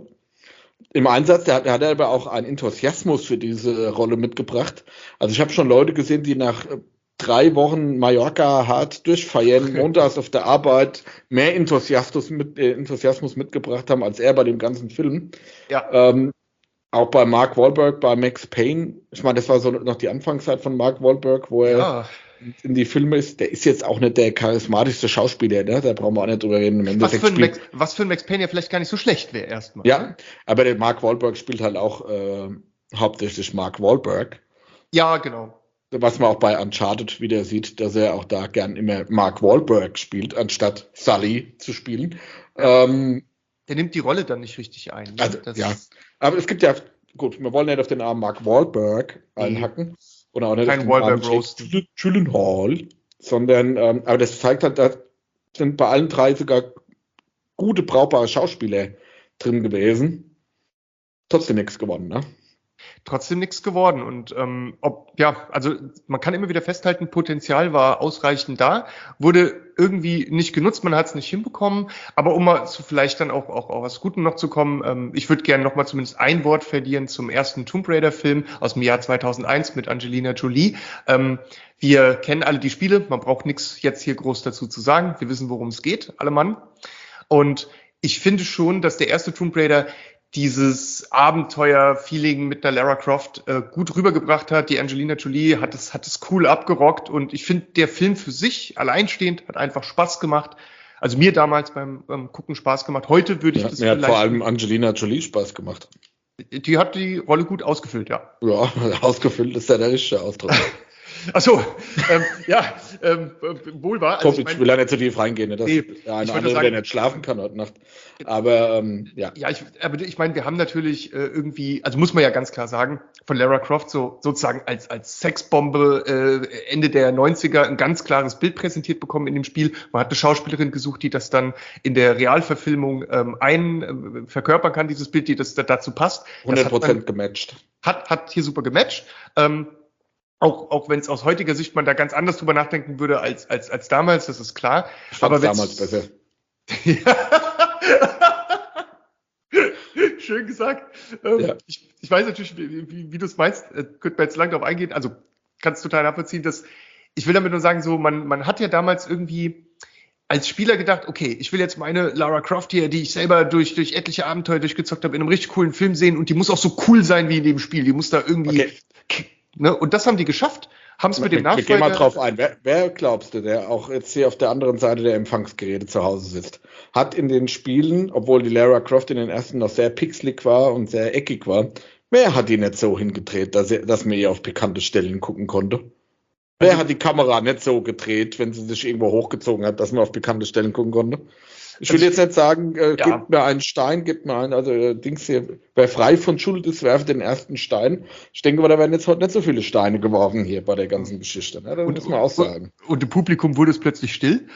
Im Einsatz, der hat, der hat aber auch einen Enthusiasmus für diese Rolle mitgebracht. Also ich habe schon Leute gesehen, die nach drei Wochen Mallorca hart durchfeiern, montags auf der Arbeit mehr Enthusiasmus, mit, äh, Enthusiasmus mitgebracht haben, als er bei dem ganzen Film. Ja. Ähm, auch bei Mark Wahlberg, bei Max Payne. Ich meine, das war so noch die Anfangszeit von Mark Wahlberg, wo er ja. in die Filme ist. Der ist jetzt auch nicht der charismatischste Schauspieler, ne? Da brauchen wir auch nicht drüber reden. Im was, für ein Max, was für ein Max Payne ja vielleicht gar nicht so schlecht wäre erstmal. Ja, aber der Mark Wahlberg spielt halt auch äh, hauptsächlich Mark Wahlberg. Ja, genau. Was man auch bei Uncharted wieder sieht, dass er auch da gern immer Mark Wahlberg spielt, anstatt Sully zu spielen. Ja. Ähm, der nimmt die Rolle dann nicht richtig ein. Ne? Also, ja, aber es gibt ja, gut, wir wollen nicht auf den Namen Mark Wahlberg einhacken. Oder auch nicht Kein Wahlberg Roast. Gyllenhaal, sondern, ähm, aber das zeigt halt, da sind bei allen drei sogar gute, brauchbare Schauspieler drin gewesen. Trotzdem nichts gewonnen, ne? Trotzdem nichts geworden. Und ähm, ob, ja, also man kann immer wieder festhalten, Potenzial war ausreichend da, wurde irgendwie nicht genutzt, man hat es nicht hinbekommen. Aber um mal zu vielleicht dann auch, auch, auch was Gutem noch zu kommen, ähm, ich würde gerne noch mal zumindest ein Wort verlieren zum ersten Tomb Raider-Film aus dem Jahr zweitausendeins mit Angelina Jolie. Ähm, wir kennen alle die Spiele, man braucht nichts jetzt hier groß dazu zu sagen. Wir wissen, worum es geht, alle Mann. Und ich finde schon, dass der erste Tomb Raider dieses Abenteuer-Feeling mit der Lara Croft äh, gut rübergebracht hat. Die Angelina Jolie hat es, hat es cool abgerockt und ich finde, der Film für sich alleinstehend hat einfach Spaß gemacht. Also mir damals beim ähm, Gucken Spaß gemacht. Heute würde ich ja, das mir vielleicht... Mir hat vor allem Angelina Jolie Spaß gemacht. Die hat die Rolle gut ausgefüllt, ja. Ja, ausgefüllt ist ja der richtige Ausdruck. Achso, ähm, ja, ähm, wohl wahr. Also ich, mein, ich will ja nicht so tief reingehen, ne, dass nee, der eine andere, sagen, der nicht schlafen kann heute Nacht. Aber ähm, ja. Ja, ich, aber ich meine, wir haben natürlich äh, irgendwie, also muss man ja ganz klar sagen, von Lara Croft so sozusagen als als Sexbombe äh, Ende der neunziger ein ganz klares Bild präsentiert bekommen in dem Spiel. Man hat eine Schauspielerin gesucht, die das dann in der Realverfilmung ähm, ein äh, verkörpern kann, dieses Bild, die das da, dazu passt. hundert Prozent gematcht. Hat hat hier super gematcht. Ähm, Auch, auch wenn es aus heutiger Sicht man da ganz anders drüber nachdenken würde als, als, als damals, das ist klar. Ich fand's aber damals besser. Schön gesagt. Ähm, ja. ich, ich weiß natürlich, wie, wie, wie du es meinst, äh, könnte man jetzt lang darauf eingehen. Also kannst total nachvollziehen, dass ich will damit nur sagen, so man, man hat ja damals irgendwie als Spieler gedacht, okay, ich will jetzt meine Lara Croft hier, die ich selber durch, durch etliche Abenteuer durchgezockt habe, in einem richtig coolen Film sehen und die muss auch so cool sein wie in dem Spiel. Die muss da irgendwie... Okay. Ne? Und das haben die geschafft, haben es mit dem Nachfolger... Wir gehen mal drauf ein. Wer, wer glaubst du, der auch jetzt hier auf der anderen Seite der Empfangsgeräte zu Hause sitzt, hat in den Spielen, obwohl die Lara Croft in den ersten noch sehr pixelig war und sehr eckig war, wer hat die nicht so hingedreht, dass, er, dass man ihr auf bekannte Stellen gucken konnte? Wer also, hat die Kamera nicht so gedreht, wenn sie sich irgendwo hochgezogen hat, dass man auf bekannte Stellen gucken konnte? Ich will jetzt nicht sagen, äh, ja. Gebt mir einen Stein, gebt mir einen, also äh, Dings hier, wer frei von Schuld ist, werft den ersten Stein. Ich denke aber, da werden jetzt heute nicht so viele Steine geworfen hier bei der ganzen Geschichte. Ne? Das und, muss man auch sagen. Und, und im Publikum wurde es plötzlich still.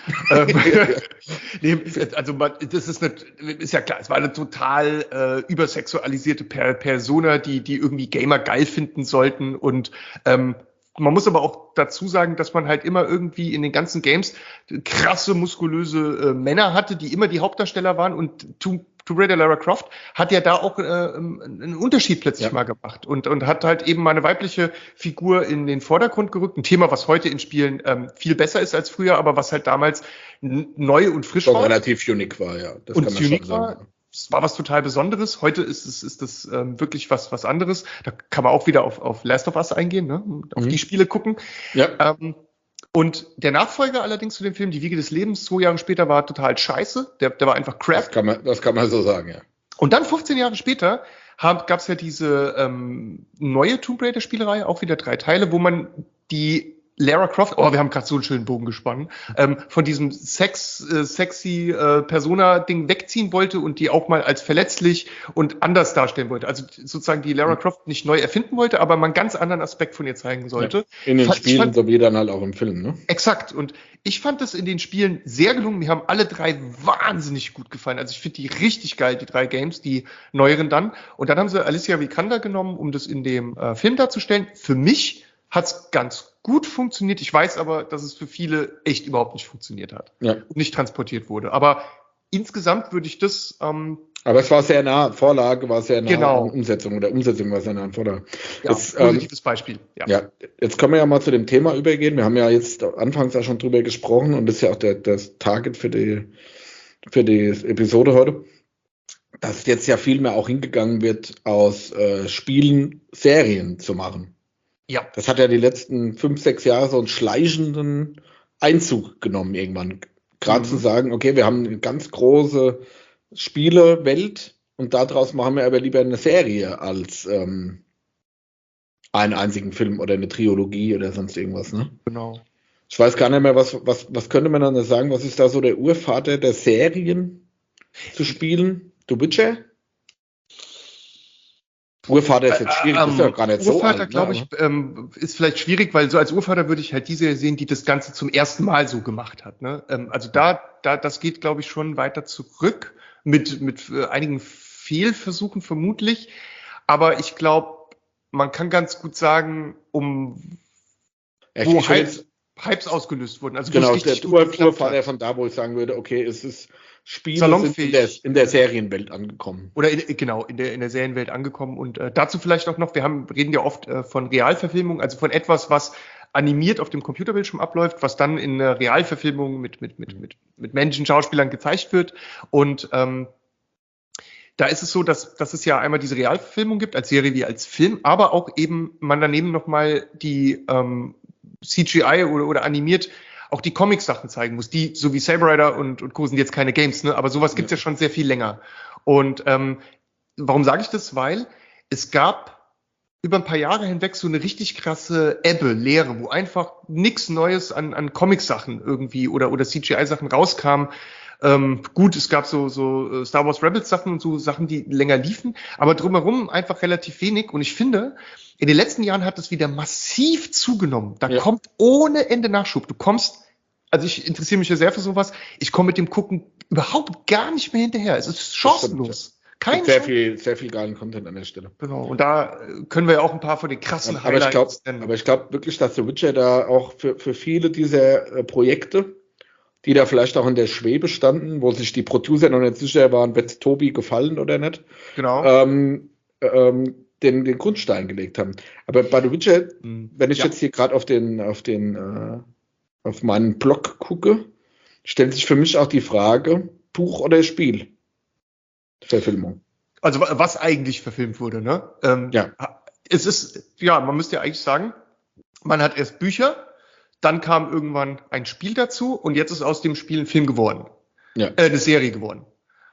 nee, also man, das ist, eine, ist ja klar, es war eine total äh, übersexualisierte per Persona, die, die irgendwie Gamer geil finden sollten und ähm, man muss aber auch dazu sagen, dass man halt immer irgendwie in den ganzen Games krasse, muskulöse äh, Männer hatte, die immer die Hauptdarsteller waren und Tomb Raider Lara Croft hat ja da auch äh, einen Unterschied plötzlich ja. mal gemacht und, und hat halt eben mal eine weibliche Figur in den Vordergrund gerückt. Ein Thema, was heute in Spielen ähm, viel besser ist als früher, aber was halt damals n- neu und frisch Doch war. relativ unique war, ja. Das und kann man schon sagen. War, es war was total Besonderes. Heute ist es ist das ähm, wirklich was was anderes. Da kann man auch wieder auf, auf Last of Us eingehen, ne? Auf mhm. die Spiele gucken. Ja. Ähm, und der Nachfolger allerdings zu dem Film, Die Wiege des Lebens, zwei Jahre später, war total scheiße. Der, der war einfach crap. Das kann man, das kann man so sagen, ja. Und dann fünfzehn Jahre später gab es ja diese ähm, neue Tomb Raider Spielereihe, auch wieder drei Teile, wo man die Lara Croft, oh, wir haben gerade so einen schönen Bogen gesponnen, ähm, von diesem Sex, äh, sexy äh, Persona-Ding wegziehen wollte und die auch mal als verletzlich und anders darstellen wollte. Also sozusagen die Lara Croft nicht neu erfinden wollte, aber mal einen ganz anderen Aspekt von ihr zeigen sollte. Ja, in den fand, Spielen fand, sowie dann halt auch im Film, ne? Exakt. Und ich fand das in den Spielen sehr gelungen. Mir haben alle drei wahnsinnig gut gefallen. Also ich finde die richtig geil, die drei Games, die neueren dann. Und dann haben sie Alicia Vikander genommen, um das in dem äh, Film darzustellen. Für mich hat's ganz gut funktioniert. Ich weiß aber, dass es für viele echt überhaupt nicht funktioniert hat. Ja. Und nicht transportiert wurde. Aber insgesamt würde ich das... Ähm, aber es war sehr nah, Vorlage war sehr nah genau. an Umsetzung, oder Umsetzung war sehr nah an Vorlage. Ja, jetzt, positives ähm, Beispiel. Ja. ja, jetzt können wir ja mal zu dem Thema übergehen. Wir haben ja jetzt anfangs ja schon drüber gesprochen und das ist ja auch der, das Target für die, für die Episode heute, dass jetzt ja viel mehr auch hingegangen wird, aus äh, Spielen Serien zu machen. Ja. Das hat ja die letzten fünf, sechs Jahre so einen schleichenden Einzug genommen irgendwann. Gerade mhm. zu sagen, okay, wir haben eine ganz große Spielewelt und daraus machen wir aber lieber eine Serie als ähm, einen einzigen Film oder eine Trilogie oder sonst irgendwas, ne? Genau. Ich weiß gar nicht mehr, was, was, was könnte man dann sagen, was ist da so der Urvater der Serien zu spielen? The Witcher? Urvater ist jetzt schwierig, ähm, ist ja gar nicht Urvater, so alt. Urvater, glaube ich, ähm, ist vielleicht schwierig, weil so als Urvater würde ich halt diese sehen, die das Ganze zum ersten Mal so gemacht hat. Ne? Ähm, also da, da, das geht, glaube ich, schon weiter zurück mit, mit äh, einigen Fehlversuchen vermutlich. Aber ich glaube, man kann ganz gut sagen, um ja, wo Hypes, Hypes ausgelöst wurden. Also genau, der Urvater von da, wo ich sagen würde, okay, es ist Spiele sind in der, in der Serienwelt angekommen. Oder in, genau, in der, in der Serienwelt angekommen. Und äh, dazu vielleicht auch noch, wir haben, reden ja oft äh, von Realverfilmung, also von etwas, was animiert auf dem Computerbildschirm abläuft, was dann in einer Realverfilmung mit, mit, mit, mit, mit Menschen, Schauspielern gezeigt wird. Und ähm, da ist es so, dass, dass es ja einmal diese Realverfilmung gibt, als Serie wie als Film, aber auch eben man daneben nochmal die ähm, C G I oder, oder animiert auch die Comic-Sachen zeigen muss, die, so wie Saber Rider und, und Co. sind jetzt keine Games, ne? Aber sowas gibt's ja. ja schon sehr viel länger. Und ähm, warum sage ich das? Weil es gab über ein paar Jahre hinweg so eine richtig krasse Ebbe, Leere, wo einfach nichts Neues an, an Comic-Sachen irgendwie oder, oder C G I-Sachen rauskam. Ähm, gut, es gab so, so Star Wars Rebels Sachen und so Sachen, die länger liefen, aber drumherum einfach relativ wenig. Und ich finde, in den letzten Jahren hat es wieder massiv zugenommen. Da ja. kommt ohne Ende Nachschub. Du kommst, also ich interessiere mich ja sehr für sowas, ich komme mit dem Gucken überhaupt gar nicht mehr hinterher. Es ist chancenlos. Kein sehr viel, sehr viel geilen Content an der Stelle. Genau, und da können wir ja auch ein paar von den krassen aber Highlights ich glaub, nennen. Aber ich glaube wirklich, dass The Witcher da auch für, für viele dieser äh, Projekte, die da vielleicht auch in der Schwebe standen, wo sich die Producer noch nicht sicher waren, wird Tobi gefallen oder nicht, genau. ähm, ähm, den, den Grundstein gelegt haben. Aber bei The Witcher, mhm. wenn ich ja. jetzt hier gerade auf den, auf den, äh, auf meinen Blog gucke, stellt sich für mich auch die Frage, Buch oder Spiel? Verfilmung. Also was eigentlich verfilmt wurde, ne? Ähm, ja. Es ist, ja, man müsste ja eigentlich sagen, man hat erst Bücher, dann kam irgendwann ein Spiel dazu und jetzt ist aus dem Spiel ein Film geworden. Ja. Äh, eine Serie geworden.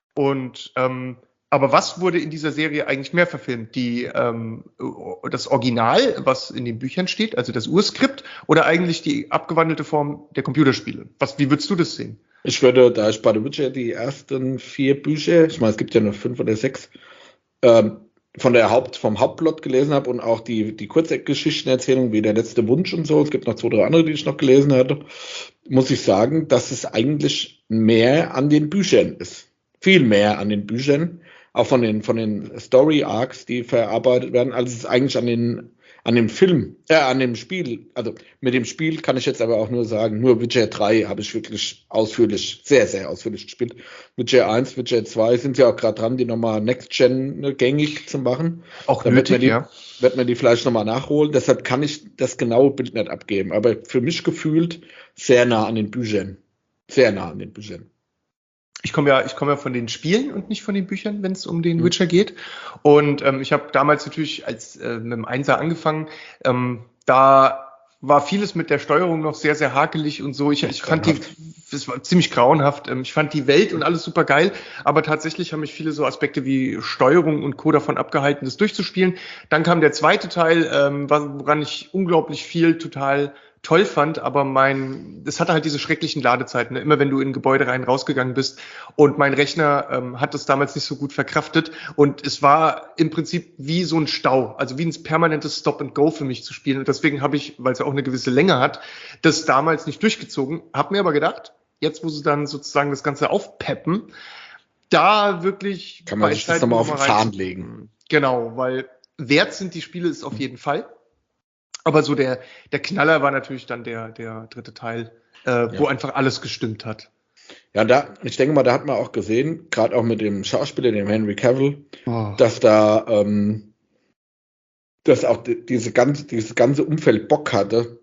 Und ähm, aber was wurde in dieser Serie eigentlich mehr verfilmt? Die ähm, das Original, was in den Büchern steht, also das Urskript, oder eigentlich die abgewandelte Form der Computerspiele? Was, wie würdest du das sehen? Ich würde, da ich bei The Witcher die ersten vier Bücher, ich meine, es gibt ja noch fünf oder sechs, ähm, von der Haupt, vom Hauptplot gelesen habe und auch die, die Kurzgeschichtenerzählung wie Der letzte Wunsch und so, es gibt noch zwei, drei andere, die ich noch gelesen hatte, muss ich sagen, dass es eigentlich mehr an den Büchern ist. Viel mehr an den Büchern, auch von den, von den Story-Arcs, die verarbeitet werden, als es eigentlich an den an dem Film, äh, an dem Spiel, also mit dem Spiel kann ich jetzt aber auch nur sagen, nur Witcher drei habe ich wirklich ausführlich, sehr, sehr ausführlich gespielt. Witcher eins, Witcher zwei sind ja auch gerade dran, die nochmal Next-Gen gängig zu machen. Auch da nötig, wird man die, ja. Wird man die vielleicht nochmal nachholen, deshalb kann ich das genaue Bild nicht abgeben, aber für mich gefühlt sehr nah an den Büchern. Sehr nah an den Büchern. Ich komme ja, ich komme ja von den Spielen und nicht von den Büchern, wenn es um den Witcher geht. Und ähm, ich habe damals natürlich als äh, mit dem Einser angefangen. Ähm, da war vieles mit der Steuerung noch sehr, sehr hakelig und so. Ich, ich fand die, es war ziemlich grauenhaft. Ähm, ich fand die Welt und alles super geil, aber tatsächlich haben mich viele so Aspekte wie Steuerung und Co. davon abgehalten, das durchzuspielen. Dann kam der zweite Teil, ähm, woran ich unglaublich viel total toll fand, aber mein, es hatte halt diese schrecklichen Ladezeiten, ne? Immer wenn du in ein Gebäude rein rausgegangen bist, und mein Rechner ähm, hat das damals nicht so gut verkraftet und es war im Prinzip wie so ein Stau, also wie ein permanentes Stop and Go für mich zu spielen, und deswegen habe ich, weil es ja auch eine gewisse Länge hat, das damals nicht durchgezogen, habe mir aber gedacht, jetzt wo sie dann sozusagen das Ganze aufpeppen, da wirklich kann man sich das nochmal auf den Zahn legen. Genau, weil wert sind die Spiele ist auf jeden Fall. Aber so der, der Knaller war natürlich dann der, der dritte Teil, äh, ja. wo einfach alles gestimmt hat. Ja, da, ich denke mal, da hat man auch gesehen, gerade auch mit dem Schauspieler, dem Henry Cavill, oh. dass da, ähm, dass auch die, diese ganze, dieses ganze Umfeld Bock hatte,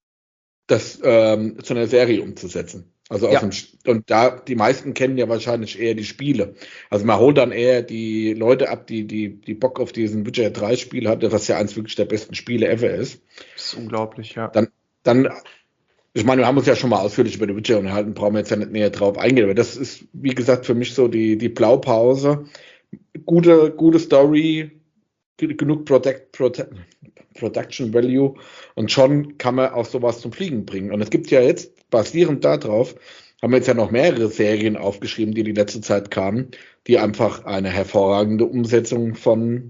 das ähm, zu einer Serie umzusetzen. Also aus ja. dem, und da, die meisten kennen ja wahrscheinlich eher die Spiele. Also man holt dann eher die Leute ab, die, die, die Bock auf diesen Witcher drei Spiel hatte, was ja eins wirklich der besten Spiele ever ist. Das ist unglaublich, ja. Dann, dann, ich meine, wir haben uns ja schon mal ausführlich über die Witcher unterhalten, brauchen wir jetzt ja nicht näher drauf eingehen, aber das ist, wie gesagt, für mich so die, die Blaupause. Gute, gute Story, genug Protect, Protect, Production Value, und schon kann man auch sowas zum Fliegen bringen. Und es gibt ja jetzt, basierend darauf, haben wir jetzt ja noch mehrere Serien aufgeschrieben, die die letzte Zeit kamen, die einfach eine hervorragende Umsetzung von,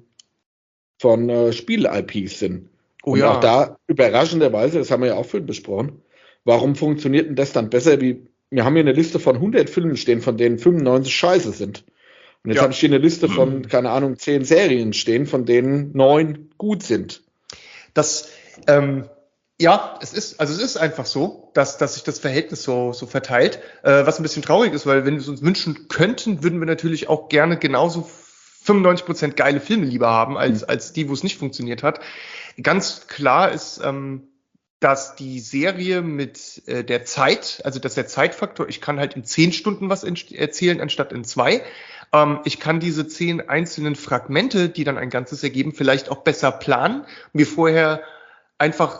von äh, Spiel-I Ps sind. Oh, und ja. auch da, überraschenderweise, das haben wir ja auch vorhin besprochen, warum funktioniert denn das dann besser, wie, wir haben hier eine Liste von hundert Filmen stehen, von denen fünfundneunzig scheiße sind. Und jetzt ja. habe ich hier eine Liste von, keine Ahnung, zehn Serien stehen, von denen neun gut sind. Das, ähm, ja, es ist, also es ist einfach so, dass, dass sich das Verhältnis so, so verteilt, äh, was ein bisschen traurig ist, weil wenn wir es uns wünschen könnten, würden wir natürlich auch gerne genauso fünfundneunzig Prozent geile Filme lieber haben, als, mhm. als die, wo es nicht funktioniert hat. Ganz klar ist, ähm, dass die Serie mit äh, der Zeit, also dass der Zeitfaktor, ich kann halt in zehn Stunden was erzählen, anstatt in zwei. Ähm, ich kann diese zehn einzelnen Fragmente, die dann ein Ganzes ergeben, vielleicht auch besser planen, mir vorher einfach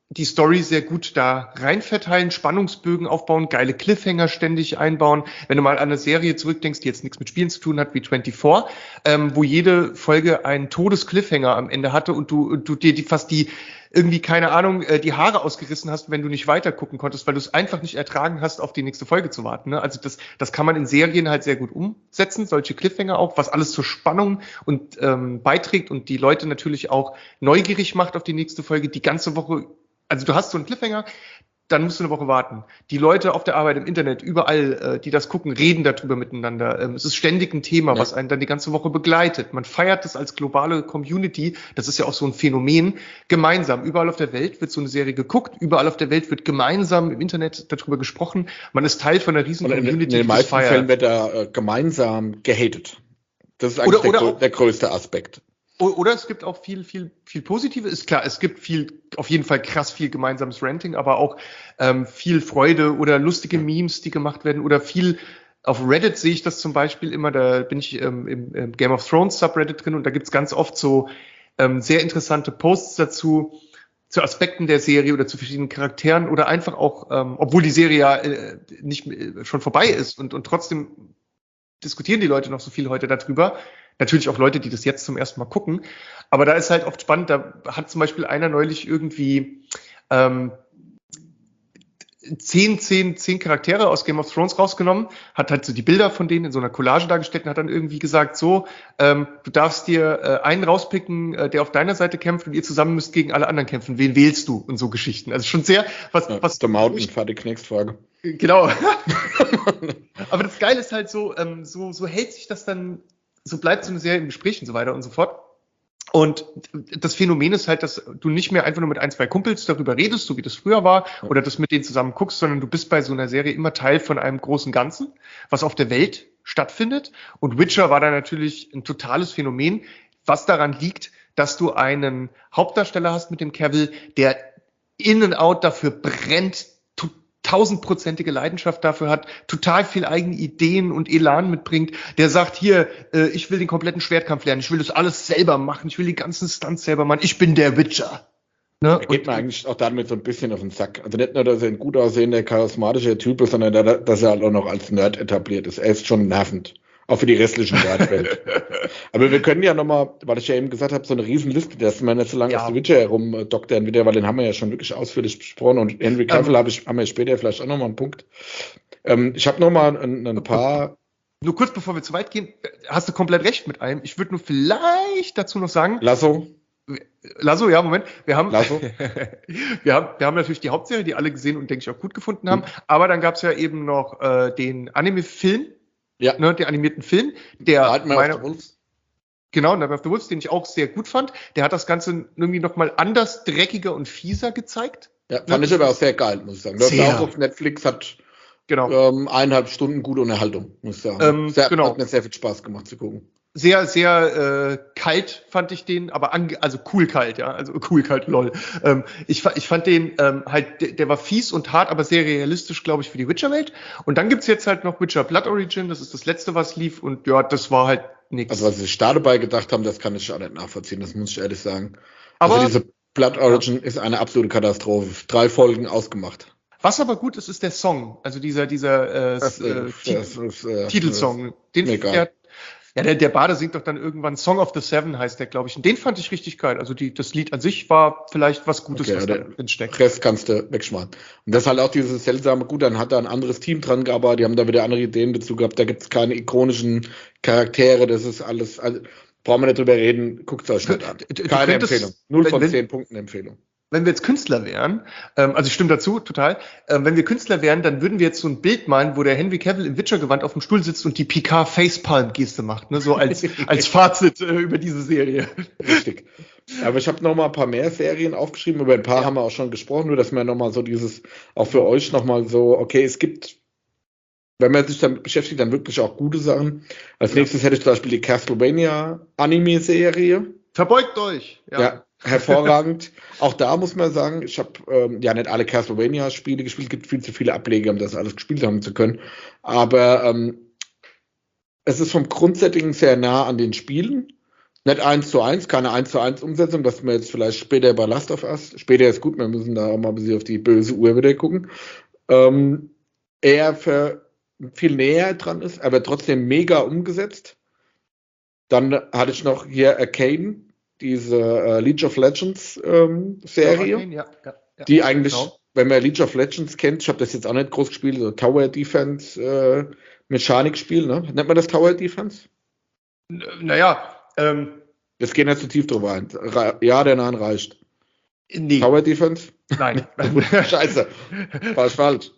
die Story sehr gut da rein verteilen, Spannungsbögen aufbauen, geile Cliffhanger ständig einbauen. Wenn du mal an eine Serie zurückdenkst, die jetzt nichts mit Spielen zu tun hat, wie vierundzwanzig, ähm, wo jede Folge einen Todes-Cliffhanger am Ende hatte und du, du dir die fast die irgendwie, keine Ahnung, äh, die Haare ausgerissen hast, wenn du nicht weiter gucken konntest, weil du es einfach nicht ertragen hast, auf die nächste Folge zu warten. Ne? Also das, das kann man in Serien halt sehr gut umsetzen, solche Cliffhanger auch, was alles zur Spannung und ähm, beiträgt und die Leute natürlich auch neugierig macht auf die nächste Folge, die ganze Woche. Also du hast so einen Cliffhanger, dann musst du eine Woche warten. Die Leute auf der Arbeit, im Internet, überall, äh, die das gucken, reden darüber miteinander. Ähm, es ist ständig ein Thema, ja. was einen dann die ganze Woche begleitet. Man feiert das als globale Community. Das ist ja auch so ein Phänomen. Gemeinsam. Überall auf der Welt wird so eine Serie geguckt. Überall auf der Welt wird gemeinsam im Internet darüber gesprochen. Man ist Teil von einer riesen Oder Community. In, in den meisten Fällen wird da äh, gemeinsam gehatet. Das ist eigentlich oder, der, oder auch, der größte Aspekt. Oder es gibt auch viel, viel, viel Positive. Ist klar, es gibt viel, auf jeden Fall krass viel gemeinsames Ranting, aber auch ähm, viel Freude oder lustige Memes, die gemacht werden oder viel. Auf Reddit sehe ich das zum Beispiel immer. Da bin ich ähm, im, im Game of Thrones Subreddit drin und da gibt's ganz oft so ähm, sehr interessante Posts dazu, zu Aspekten der Serie oder zu verschiedenen Charakteren oder einfach auch, ähm, obwohl die Serie ja äh, nicht äh, schon vorbei ist und, und trotzdem diskutieren die Leute noch so viel heute darüber. Natürlich auch Leute, die das jetzt zum ersten Mal gucken. Aber da ist halt oft spannend, da hat zum Beispiel einer neulich irgendwie ähm, zehn, zehn, zehn Charaktere aus Game of Thrones rausgenommen, hat halt so die Bilder von denen in so einer Collage dargestellt und hat dann irgendwie gesagt, so, ähm, du darfst dir äh, einen rauspicken, äh, der auf deiner Seite kämpft und ihr zusammen müsst gegen alle anderen kämpfen. Wen wählst du? Und so Geschichten. Also schon sehr, was... Ja, was der Mountain, fertig, nächste Frage. Genau. Aber das Geile ist halt so, ähm, so, so hält sich das dann, so bleibt so eine Serie im Gespräch und so weiter und so fort. Und das Phänomen ist halt, dass du nicht mehr einfach nur mit ein, zwei Kumpels darüber redest, so wie das früher war, oder das mit denen zusammen guckst, sondern du bist bei so einer Serie immer Teil von einem großen Ganzen, was auf der Welt stattfindet. Und Witcher war da natürlich ein totales Phänomen, was daran liegt, dass du einen Hauptdarsteller hast mit dem Cavill, der in and out dafür brennt, tausendprozentige Leidenschaft dafür hat, total viel eigene Ideen und Elan mitbringt, der sagt, hier, äh, ich will den kompletten Schwertkampf lernen, ich will das alles selber machen, ich will die ganzen Stunts selber machen, ich bin der Witcher. Ne? Er geht mir eigentlich auch damit so ein bisschen auf den Sack. Also nicht nur, dass er ein gut aussehender, charismatischer Typ ist, sondern dass er halt auch noch als Nerd etabliert ist. Er ist schon nervend. Auch für die restliche Nerdwelt. Aber wir können ja nochmal, weil ich ja eben gesagt habe, so eine Riesenliste, dass man nicht so lange ja. auf The Witcher herumdoktern wieder, weil den haben wir ja schon wirklich ausführlich besprochen und Henry Cavill ähm, habe ich, haben wir später vielleicht auch nochmal einen Punkt. Ähm, ich habe nochmal ein, ein paar... Nur kurz bevor wir zu weit gehen, hast du komplett recht mit einem. Ich würde nur vielleicht dazu noch sagen... Lasso. Lasso, ja, Moment. Wir haben, Lasso. wir haben, wir haben natürlich die Hauptserie, die alle gesehen und denke ich auch gut gefunden haben. Mhm. Aber dann gab es ja eben noch äh, den Anime-Film. Ja. Ne, der animierten Film, der Nightmare of the Wolves. Genau, Nightmare of the Wolves, den ich auch sehr gut fand. Der hat das Ganze irgendwie nochmal anders, dreckiger und fieser gezeigt. Ja, fand ne? ich aber auch sehr geil, muss ich sagen. Das auch auf Netflix, hat genau. ähm, eineinhalb Stunden gute Unterhaltung, muss ich sagen. Ähm, sehr, genau. Hat mir sehr viel Spaß gemacht zu gucken. Sehr, sehr äh, kalt fand ich den, aber ange- also cool kalt, ja, also cool kalt, lol. Ähm, ich, ich fand den ähm, halt, der, der war fies und hart, aber sehr realistisch, glaube ich, für die Witcher-Welt. Und dann gibt's jetzt halt noch Witcher Blood Origin, das ist das letzte, was lief, und ja, das war halt nichts. Also was sie sich da dabei gedacht haben, das kann ich auch nicht nachvollziehen, das muss ich ehrlich sagen. Aber also diese Blood Origin ja. ist eine absolute Katastrophe. Drei Folgen ausgemacht. Was aber gut ist, ist der Song, also dieser dieser äh, das, äh, das ist, äh, Titelsong. Den der, Ja, der, der Bade singt doch dann irgendwann Song of the Seven, heißt der, glaube ich. Und den fand ich richtig geil. Also die, das Lied an sich war vielleicht was Gutes, okay, was da drin steckt. Rest kannst du wegschmeißen. Und das ist halt auch dieses seltsame, gut, dann hat da ein anderes Team dran gearbeitet, die haben da wieder andere Ideen dazu gehabt, da gibt es keine ikonischen Charaktere, das ist alles, also, brauchen wir nicht drüber reden, guckt es euch nicht an. Keine Empfehlung. Null von zehn Punkten Empfehlung. Wenn wir jetzt Künstler wären, ähm, also ich stimme dazu, total, ähm, wenn wir Künstler wären, dann würden wir jetzt so ein Bild malen, wo der Henry Cavill im Witcher-Gewand auf dem Stuhl sitzt und die Picard-Facepalm-Geste macht, ne, so als als Fazit äh, über diese Serie. Richtig. Aber ich habe noch mal ein paar mehr Serien aufgeschrieben, über ein paar ja. haben wir auch schon gesprochen, nur dass wir noch mal so dieses, auch für euch noch mal so, okay, es gibt, wenn man sich damit beschäftigt, dann wirklich auch gute Sachen. Als ja. nächstes hätte ich zum Beispiel die Castlevania-Anime-Serie. Verbeugt euch! Ja. ja. Hervorragend. Auch da muss man sagen, ich habe ähm, ja nicht alle Castlevania-Spiele gespielt, es gibt viel zu viele Ableger, um das alles gespielt haben zu können. Aber ähm, es ist vom Grundsetting sehr nah an den Spielen. Nicht eins zu eins, keine eins zu eins Umsetzung, dass wir jetzt vielleicht später bei Last of Us, später ist gut, wir müssen da auch mal ein bisschen auf die böse Uhr wieder gucken, ähm, eher für viel näher dran ist, aber trotzdem mega umgesetzt. Dann hatte ich noch hier Arcane, diese äh, League of Legends ähm, Serie, ja, ja, ja, ja, die eigentlich, genau. Wenn man League of Legends kennt, ich habe das jetzt auch nicht groß gespielt, so Tower Defense äh, Mechanik-Spiel, ne? Nennt man das Tower Defense? N- naja, ähm. Das geht nicht zu tief drüber ein. Ja, der Nein reicht. Nee. Tower Defense? Nein. Scheiße. Falsch, falsch.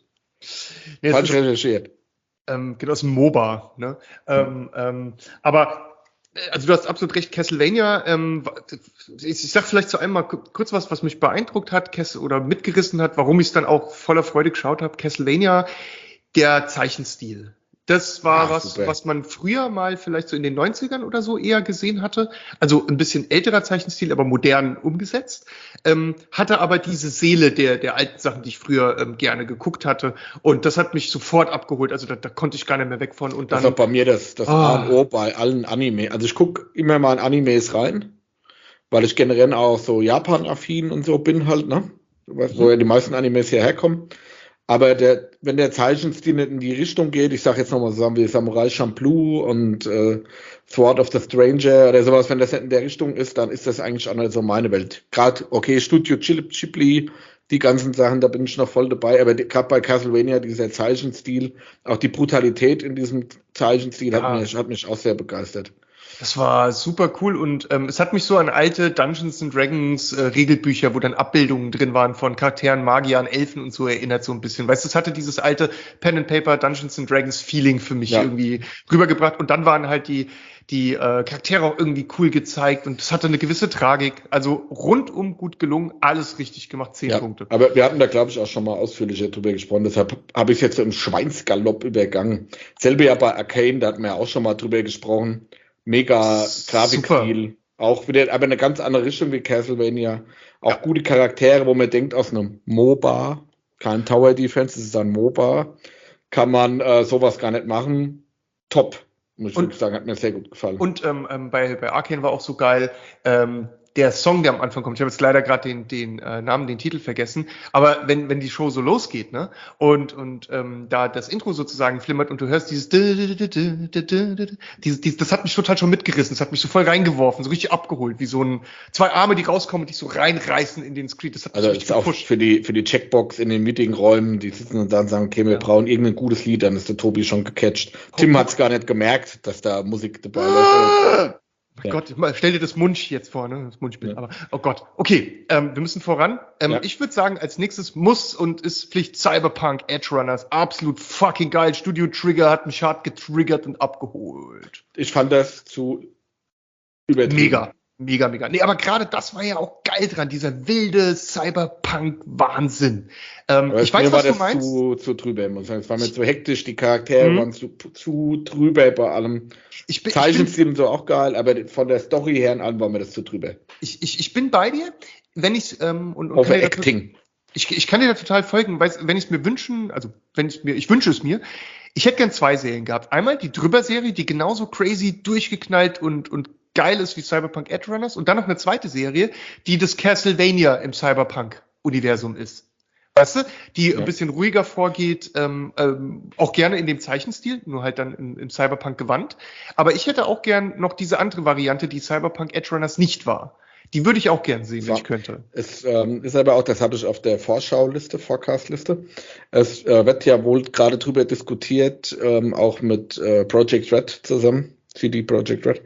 Nee, falsch recherchiert. Ähm, geht aus dem MOBA, ne? Ähm, ähm, aber also du hast absolut recht, Castlevania, ähm, ich, ich sag vielleicht zu einem mal kurz was, was mich beeindruckt hat, Kessel, oder mitgerissen hat, warum ich es dann auch voller Freude geschaut habe. Castlevania, der Zeichenstil. Das war Ach, was, super. was man früher mal vielleicht so in den neunzigern oder so eher gesehen hatte. Also ein bisschen älterer Zeichenstil, aber modern umgesetzt. Ähm, hatte aber diese Seele der, der alten Sachen, die ich früher ähm, gerne geguckt hatte. Und das hat mich sofort abgeholt. Also da, da konnte ich gar nicht mehr weg von. Und dann, das ist auch bei mir das, das oh. A und O bei allen Anime. Also ich gucke immer mal in Animes rein, weil ich generell auch so Japan-affin und so bin halt, ne? Wo ja die meisten Animes hierher kommen. Aber der, wenn der Zeichenstil nicht in die Richtung geht, ich sage jetzt nochmal zusammen wie Samurai Champloo und äh, Sword of the Stranger oder sowas, wenn das nicht in der Richtung ist, dann ist das eigentlich auch nicht so meine Welt. Gerade, okay, Studio Ghibli, die ganzen Sachen, da bin ich noch voll dabei, aber die, gerade bei Castlevania, dieser Zeichenstil, auch die Brutalität in diesem Zeichenstil ja. hat, mich, hat mich auch sehr begeistert. Das war super cool und ähm, es hat mich so an alte Dungeons and Dragons äh, Regelbücher, wo dann Abbildungen drin waren von Charakteren, Magiern, Elfen und so erinnert so ein bisschen. Weißt du, es hatte dieses alte Pen and Paper Dungeons and Dragons Feeling für mich ja. irgendwie rübergebracht und dann waren halt die die äh, Charaktere auch irgendwie cool gezeigt und es hatte eine gewisse Tragik. Also rundum gut gelungen, alles richtig gemacht, zehn ja, Punkte. Aber wir hatten da, glaube ich, auch schon mal ausführlicher drüber gesprochen, deshalb habe ich es jetzt so im Schweinsgalopp übergangen. Selbe ja bei Arcane, da hatten wir ja auch schon mal drüber gesprochen. Mega Grafikstil, auch wieder, aber eine ganz andere Richtung wie Castlevania. Auch ja. gute Charaktere, wo man denkt, aus einem MOBA, kein Tower Defense, das ist ein MOBA, kann man äh, sowas gar nicht machen. Top, muss ich und, wirklich sagen, hat mir sehr gut gefallen. Und ähm, ähm, bei, bei Arcane war auch so geil, ähm, der Song, der am Anfang kommt, ich habe jetzt leider gerade den, den äh, Namen, den Titel vergessen, aber wenn, wenn die Show so losgeht, ne, und, und ähm, da das Intro sozusagen flimmert und du hörst dieses, dieses, dieses, das hat mich total schon mitgerissen, das hat mich so voll reingeworfen, so richtig abgeholt, wie so ein, zwei Arme, die rauskommen und dich so reinreißen in den Screen, das hat mich also richtig gepusht. Also auch für die, für die Checkbox in den Meetingräumen, die sitzen und dann sagen, okay, wir ja. brauchen irgendein gutes Lied, dann ist der Tobi schon gecatcht. Oh, Tim hat's gar nicht gemerkt, dass da Musik dabei läuft. Oh ja. Gott, stell dir das Munch jetzt vor, ne? Das Munchbild. Ja. Aber oh Gott. Okay, ähm, wir müssen voran. Ähm, ja. Ich würde sagen, als nächstes muss und ist Pflicht Cyberpunk Edge Runners. Absolut fucking geil. Studio Trigger hat mich hart getriggert und abgeholt. Ich fand das zu übertrieben. Mega. Mega, mega. Nee, aber gerade das war ja auch geil dran, dieser wilde Cyberpunk-Wahnsinn. Ähm, ich weiß, was du meinst. Zu, zu drüber, muss ich sagen. Es war mir zu hektisch, die Charaktere mhm. waren zu, zu drüber bei allem. Ich bin, Zeichenstil und so auch geil, aber von der Story her an war mir das zu drüber. Ich, ich, ich bin bei dir, wenn ich ähm, und, und Auf Acting. Ich, ich kann dir da total folgen, weil wenn ich es mir wünschen, also wenn ich mir, ich wünsche es mir, ich hätte gern zwei Serien gehabt. Einmal die Drüber-Serie, die genauso crazy durchgeknallt und, und geil ist wie Cyberpunk Edge Runners und dann noch eine zweite Serie, die das Castlevania im Cyberpunk-Universum ist. Weißt du, die ja. ein bisschen ruhiger vorgeht, ähm, ähm, auch gerne in dem Zeichenstil, nur halt dann im, im Cyberpunk-Gewand. Aber ich hätte auch gern noch diese andere Variante, die Cyberpunk Edge Runners nicht war. Die würde ich auch gern sehen, wenn ja. ich könnte. Es ähm, ist aber auch, das habe ich auf der Vorschau-Liste, Forecast-Liste. Es äh, wird ja wohl gerade drüber diskutiert, ähm, auch mit äh, Project Red zusammen, C D Projekt Red,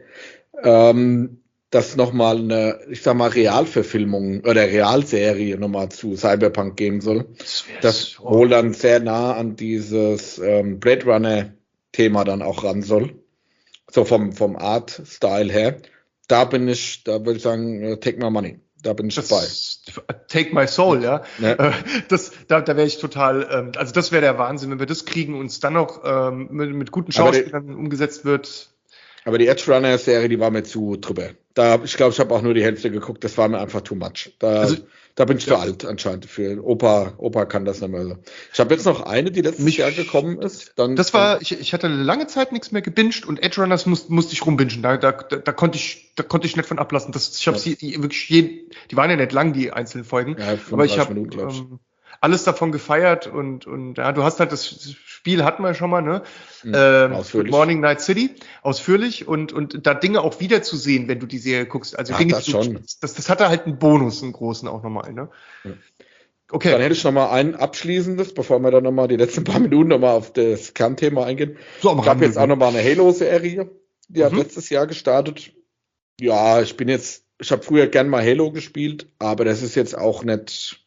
ähm, dass nochmal eine, ich sag mal, Realverfilmung oder Realserie nochmal zu Cyberpunk geben soll. Das, das so. wohl dann sehr nah an dieses ähm, Blade Runner-Thema dann auch ran soll. So vom, vom Art-Style her. Da bin ich, da würde ich sagen, take my money. Da bin ich das, dabei. Take my soul, ja. ja. Das, da da wäre ich total, ähm, also das wäre der Wahnsinn, wenn wir das kriegen und es dann noch ähm, mit, mit guten Schauspielern umgesetzt wird. Aber die Edge Runner Serie, die war mir zu drüber. Da, ich glaube, ich habe auch nur die Hälfte geguckt. Das war mir einfach too much. Da, also, da bin ich ja. zu alt anscheinend für. Opa, Opa kann das nicht mehr so. Ich habe jetzt noch eine, die letztes Mich, Jahr gekommen ist. Dann, das war, ich, ich hatte lange Zeit nichts mehr gebinged und Edge Runners muss, musste ich rumbingen. Da, da, da, da konnte ich, da konnte ich nicht von ablassen. Das, ich habe ja. sie wirklich jeden, die waren ja nicht lang, die einzelnen Folgen. Ja, aber ich habe ähm, alles davon gefeiert und, und ja, du hast halt das Spiel hatten wir schon mal, ne? Mhm, ähm, Good Morning Night City, ausführlich und, und da Dinge auch wiederzusehen, wenn du die Serie guckst. Also ja, Dinge, das, die, schon. Das, das hatte halt einen Bonus, einen großen auch nochmal, ne? Ja. Okay. Dann hätte ich nochmal ein abschließendes, bevor wir dann nochmal die letzten paar Minuten nochmal auf das Kernthema eingehen. So, ich habe jetzt auch nochmal eine Halo-Serie, die mhm. hat letztes Jahr gestartet. Ja, ich bin jetzt, ich habe früher gern mal Halo gespielt, aber das ist jetzt auch nicht.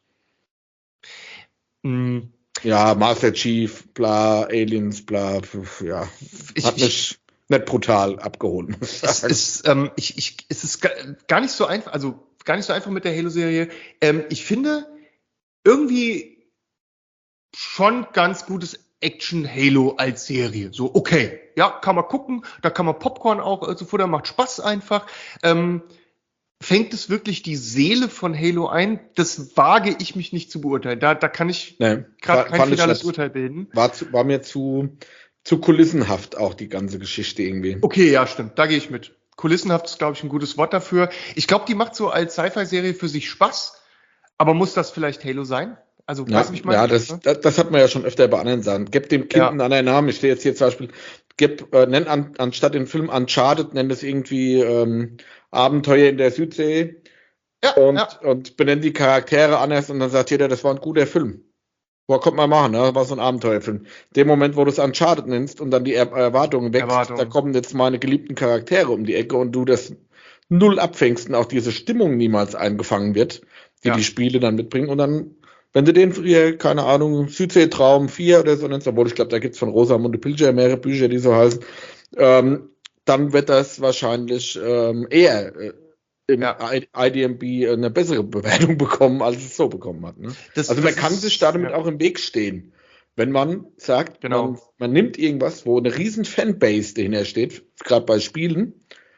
Mhm. Ja, Master Chief, bla, Aliens, bla, ja, hat ich, mich ich, nicht brutal abgeholt. Es ist, ähm, ich, ich, es ist gar nicht so einfach, also gar nicht so einfach mit der Halo-Serie. Ähm, ich finde irgendwie schon ganz gutes Action-Halo als Serie. So, okay, ja, kann man gucken, da kann man Popcorn auch äh, zu Futter, macht Spaß einfach. Ähm, Fängt es wirklich die Seele von Halo ein? Das wage ich mich nicht zu beurteilen. Da, da kann ich nee, gerade kein finales Urteil bilden. War, zu, war mir zu, zu kulissenhaft auch die ganze Geschichte irgendwie. Okay, ja, stimmt. Da gehe ich mit. Kulissenhaft ist, glaube ich, ein gutes Wort dafür. Ich glaube, die macht so als Sci-Fi-Serie für sich Spaß. Aber muss das vielleicht Halo sein? Also, ja, weiß ich mal. Ja, das, ne? das, das hat man ja schon öfter bei anderen Sachen. Gib dem Kind ja. einen anderen Namen. Ich stehe jetzt hier zum Beispiel, gib, äh, nenn an, anstatt den Film Uncharted, nenn das irgendwie ähm, Abenteuer in der Südsee. Ja, und, ja. und benennt die Charaktere anders und dann sagt jeder, das war ein guter Film. Boah, kommt mal machen, ne? Das war so ein Abenteuerfilm. Dem Moment, wo du es Uncharted nennst und dann die er Erwartungen wächst, Erwartung. Da kommen jetzt meine geliebten Charaktere um die Ecke und du das null abfängst und auch diese Stimmung niemals eingefangen wird, die ja. die Spiele dann mitbringen. Und dann, wenn du den früher, keine Ahnung, Südseetraum vier oder so nennst, obwohl ich glaube, da gibt's von Rosamunde Pilcher mehrere Bücher, die so heißen, ähm, dann wird das wahrscheinlich ähm, eher äh, im ja. I D M B eine bessere Bewertung bekommen, als es so bekommen hat. Ne? Das, also man kann ist, sich damit ja. auch im Weg stehen. Wenn man sagt, genau. man, man nimmt irgendwas, wo eine riesen Fanbase dahinter steht, gerade bei Spielen,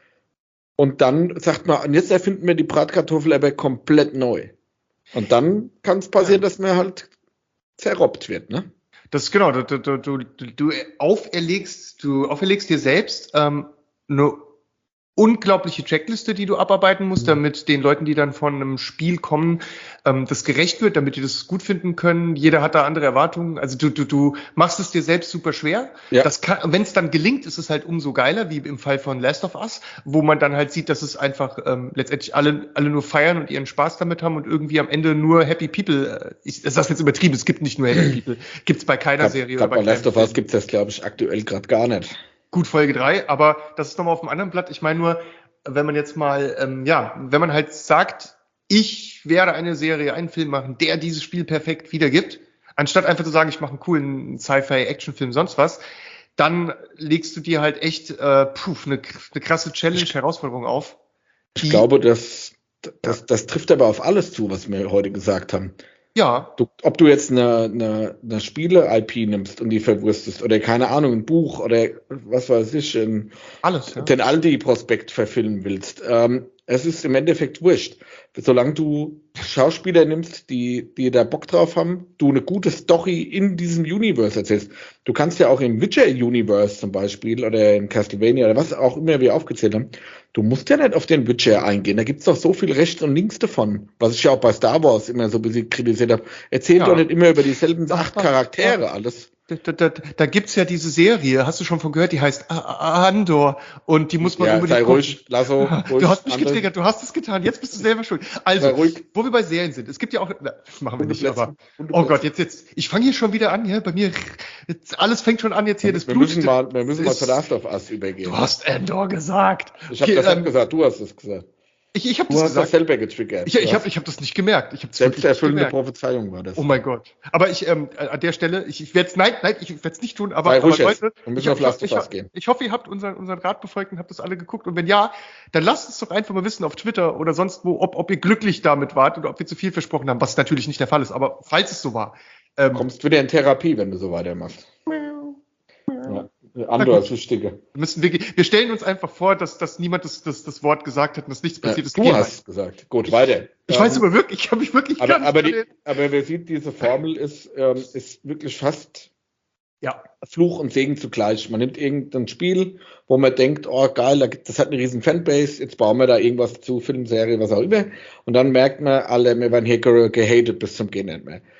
und dann sagt man, und jetzt erfinden wir die Bratkartoffel aber komplett neu. Und dann kann es passieren, ja. dass man halt zerrobbt wird, ne? Das ist genau, du, du, du, du auferlegst, du auferlegst dir selbst ähm, eine unglaubliche Checkliste, die du abarbeiten musst, damit den Leuten, die dann von einem Spiel kommen, ähm, das gerecht wird, damit die das gut finden können. Jeder hat da andere Erwartungen. Also du, du, du machst es dir selbst super schwer. Ja. Das kann, wenn es dann gelingt, ist es halt umso geiler, wie im Fall von Last of Us, wo man dann halt sieht, dass es einfach ähm, letztendlich alle, alle nur feiern und ihren Spaß damit haben und irgendwie am Ende nur Happy People, äh, ich, das ist jetzt übertrieben, es gibt nicht nur Happy People, gibt's bei keiner glaub, Serie. Glaub, oder bei, bei Last of Us gibt's das, glaube ich, aktuell gerade gar nicht. Gut, Folge drei, aber das ist nochmal auf einem anderen Blatt. Ich meine nur, wenn man jetzt mal, ähm, ja, wenn man halt sagt, ich werde eine Serie, einen Film machen, der dieses Spiel perfekt wiedergibt, anstatt einfach zu sagen, ich mache einen coolen Sci-Fi-Actionfilm, sonst was, dann legst du dir halt echt äh, puh, eine, eine krasse Challenge, Herausforderung auf. Ich glaube, das, das, das trifft aber auf alles zu, was wir heute gesagt haben. Ja. Du, ob du jetzt eine, eine, eine Spiele-I P nimmst und die verwurstest oder keine Ahnung, ein Buch oder was weiß ich, ein, alles, ja. den Aldi-Prospekt verfilmen willst. Ähm, es ist im Endeffekt wurscht. Solange du Schauspieler nimmst, die, die da Bock drauf haben, du eine gute Story in diesem Universe erzählst. Du kannst ja auch im Witcher-Universe zum Beispiel oder in Castlevania oder was auch immer wir aufgezählt haben, du musst ja nicht auf den Witcher eingehen. Da gibt's doch so viel rechts und links davon. Was ich ja auch bei Star Wars immer so ein bisschen kritisiert habe. Erzähl ja. doch nicht immer über dieselben acht Charaktere ja. alles. Da, da, da gibt's ja diese Serie, hast du schon von gehört, die heißt Andor und die muss man ja, unbedingt sei ruhig, Lasso, ruhig. Du hast mich Andor. getriggert, du hast es getan, jetzt bist du selber schuld. Also, wo wir bei Serien sind, es gibt ja auch, na, machen wir nicht, aber, oh Gott, jetzt, jetzt, ich fange hier schon wieder an, ja, bei mir, jetzt, alles fängt schon an jetzt hier, das wir Blut. Müssen mal, wir müssen mal zu Last of Us übergehen. Du hast Andor gesagt. Ich habe okay, das ähm, gesagt, du hast es gesagt. Ich, ich habe das gesagt. Du hast das selber getriggert. Ich, ich habe ich hab das nicht gemerkt. Ich Selbsterfüllende Prophezeiung war das. Oh mein Gott. Aber ich, ähm, an der Stelle, ich, ich werde es, nein, nein, ich werde es nicht tun, aber, Sei aber Leute, ich, ich, ich, ich, ich hoffe, ihr habt unseren, unseren Rat befolgt und habt das alle geguckt. Und wenn ja, dann lasst uns doch einfach mal wissen auf Twitter oder sonst wo, ob, ob ihr glücklich damit wart oder ob wir zu viel versprochen haben, was natürlich nicht der Fall ist. Aber falls es so war. Ähm, kommst wieder in Therapie, wenn du so weitermachst. Ja. Andor ist wichtiger. Müssen wir, wir stellen uns einfach vor, dass, dass niemand das, das, das Wort gesagt hat und dass nichts passiert ist. Ja, du hast gesagt. Gut, ich, weiter. Ich ähm, weiß aber wirklich, ich habe mich wirklich aber, aber, die, aber wer sieht, diese Formel ist, ähm, ist wirklich fast ja, Fluch und Segen zugleich. Man nimmt irgendein Spiel, wo man denkt, oh geil, das hat eine riesen Fanbase, jetzt bauen wir da irgendwas zu, Filmserie, was auch immer. Und dann merkt man, alle, wir werden hier gehatet bis zum Gehen nicht mehr.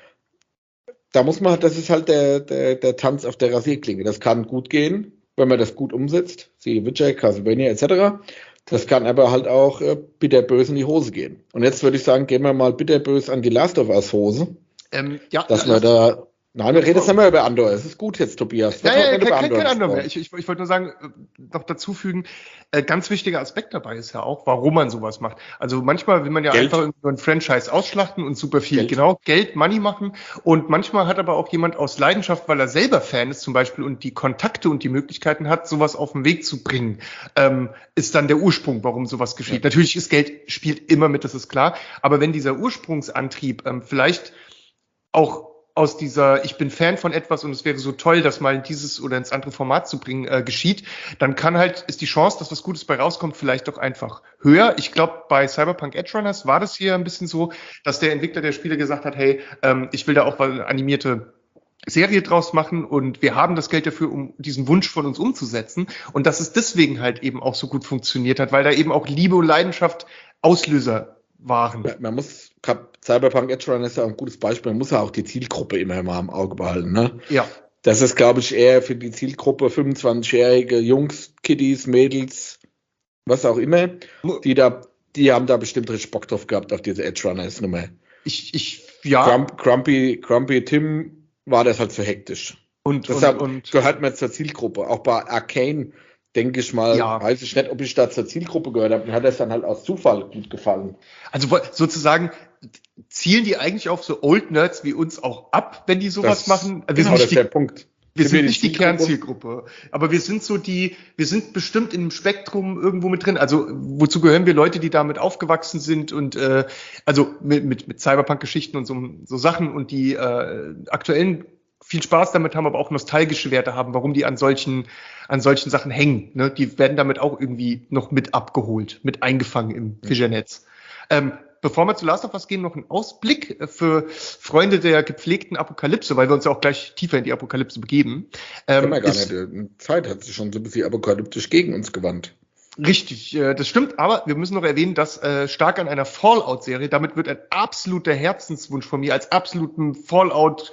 Da muss man, das ist halt der, der, der Tanz auf der Rasierklinge. Das kann gut gehen, wenn man das gut umsetzt, siehe Witcher, Castlevania et cetera. Das kann aber halt auch äh, bitterbös in die Hose gehen. Und jetzt würde ich sagen, gehen wir mal bitterbös an die Last of Us Hose. Ähm, ja, dass wir da Nein, wir reden jetzt nicht mehr über Andor. Es ist gut jetzt, Tobias. Ja, ja, kein, kein Andor mehr. Ich, ich, ich wollte nur sagen, noch dazu fügen, äh, ganz wichtiger Aspekt dabei ist ja auch, warum man sowas macht. Also manchmal will man ja Geld. einfach nur ein Franchise ausschlachten und super viel, Geld. genau, Geld, Money machen. Und manchmal hat aber auch jemand aus Leidenschaft, weil er selber Fan ist zum Beispiel und die Kontakte und die Möglichkeiten hat, sowas auf den Weg zu bringen, ähm, ist dann der Ursprung, warum sowas geschieht. Ja. Natürlich ist Geld, spielt immer mit, das ist klar. Aber wenn dieser Ursprungsantrieb ähm, vielleicht auch aus dieser, ich bin Fan von etwas und es wäre so toll, das mal in dieses oder ins andere Format zu bringen, äh, geschieht, dann kann halt, ist die Chance, dass was Gutes bei rauskommt, vielleicht doch einfach höher. Ich glaube, bei Cyberpunk Edge Runners war das hier ein bisschen so, dass der Entwickler der Spiele gesagt hat, hey, ähm, ich will da auch eine animierte Serie draus machen und wir haben das Geld dafür, um diesen Wunsch von uns umzusetzen und dass es deswegen halt eben auch so gut funktioniert hat, weil da eben auch Liebe und Leidenschaft Auslöser waren. Ja, man muss, Cyberpunk Edge Runner ist ja auch ein gutes Beispiel, man muss ja auch die Zielgruppe immer mal im Auge behalten. Ne? Ja. Das ist, glaube ich, eher für die Zielgruppe fünfundzwanzigjährige Jungs, Kiddies, Mädels, was auch immer, die da, die haben da bestimmt richtig Bock drauf gehabt, auf diese Edge Runners Nummer. Ich, ich, ja. Grump, Grumpy, Grumpy Tim war das halt so hektisch. Und, deshalb und, und gehört man zur Zielgruppe. Auch bei Arcane, denke ich mal, ja. weiß ich nicht, ob ich da zur Zielgruppe gehört habe. Mir hat das dann halt aus Zufall gut gefallen. Also sozusagen zielen die eigentlich auf so Old Nerds wie uns auch ab, wenn die sowas das, machen? Wir genau, sind das ist der Punkt. Wir sind nicht die Kernzielgruppe, aber wir sind so die, wir sind bestimmt im Spektrum irgendwo mit drin. Also wozu gehören wir Leute, die damit aufgewachsen sind und äh, also mit, mit, mit Cyberpunk-Geschichten und so, so Sachen und die äh, aktuellen viel Spaß damit haben, aber auch nostalgische Werte haben, warum die an solchen, an solchen Sachen hängen. Ne? Die werden damit auch irgendwie noch mit abgeholt, mit eingefangen im Fischernetz. Ähm, bevor wir zu Last of Us gehen, noch ein Ausblick für Freunde der gepflegten Apokalypse, weil wir uns ja auch gleich tiefer in die Apokalypse begeben. Ähm, ja, gar ist, nicht. Die Zeit hat sich schon so ein bisschen apokalyptisch gegen uns gewandt. Richtig, äh, das stimmt, aber wir müssen noch erwähnen, dass äh, stark an einer Fallout-Serie, damit wird ein absoluter Herzenswunsch von mir als absoluten Fallout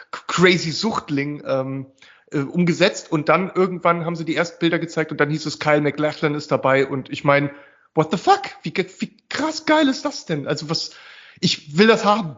crazy Suchtling ähm, äh, umgesetzt und dann irgendwann haben sie die ersten Bilder gezeigt und dann hieß es, Kyle MacLachlan ist dabei und ich meine, what the fuck? Wie, wie krass geil ist das denn? Also was, ich will das haben.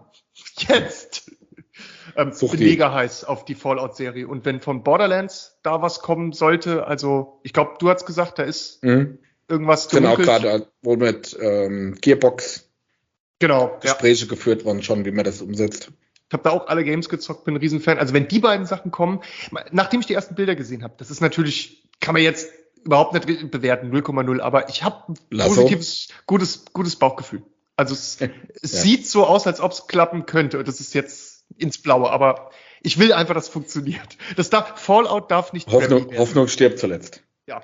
Jetzt. ähm, bin mega heiß auf die Fallout-Serie und wenn von Borderlands da was kommen sollte, also ich glaube, du hast gesagt, da ist mhm. irgendwas gemunkelt. Genau, gerade wohl mit ähm, Gearbox genau, Gespräche ja. geführt worden schon, wie man das umsetzt. Ich habe da auch alle Games gezockt, bin ein Riesenfan. Also wenn die beiden Sachen kommen, nachdem ich die ersten Bilder gesehen habe, das ist natürlich, kann man jetzt überhaupt nicht bewerten, null Komma null, aber ich habe ein positives, gutes, gutes Bauchgefühl. Also es, es ja. sieht so aus, als ob es klappen könnte. Und das ist jetzt ins Blaue, aber ich will einfach, dass es funktioniert. Das darf, Fallout darf nicht Hoffnung, Hoffnung stirbt zuletzt. Ja.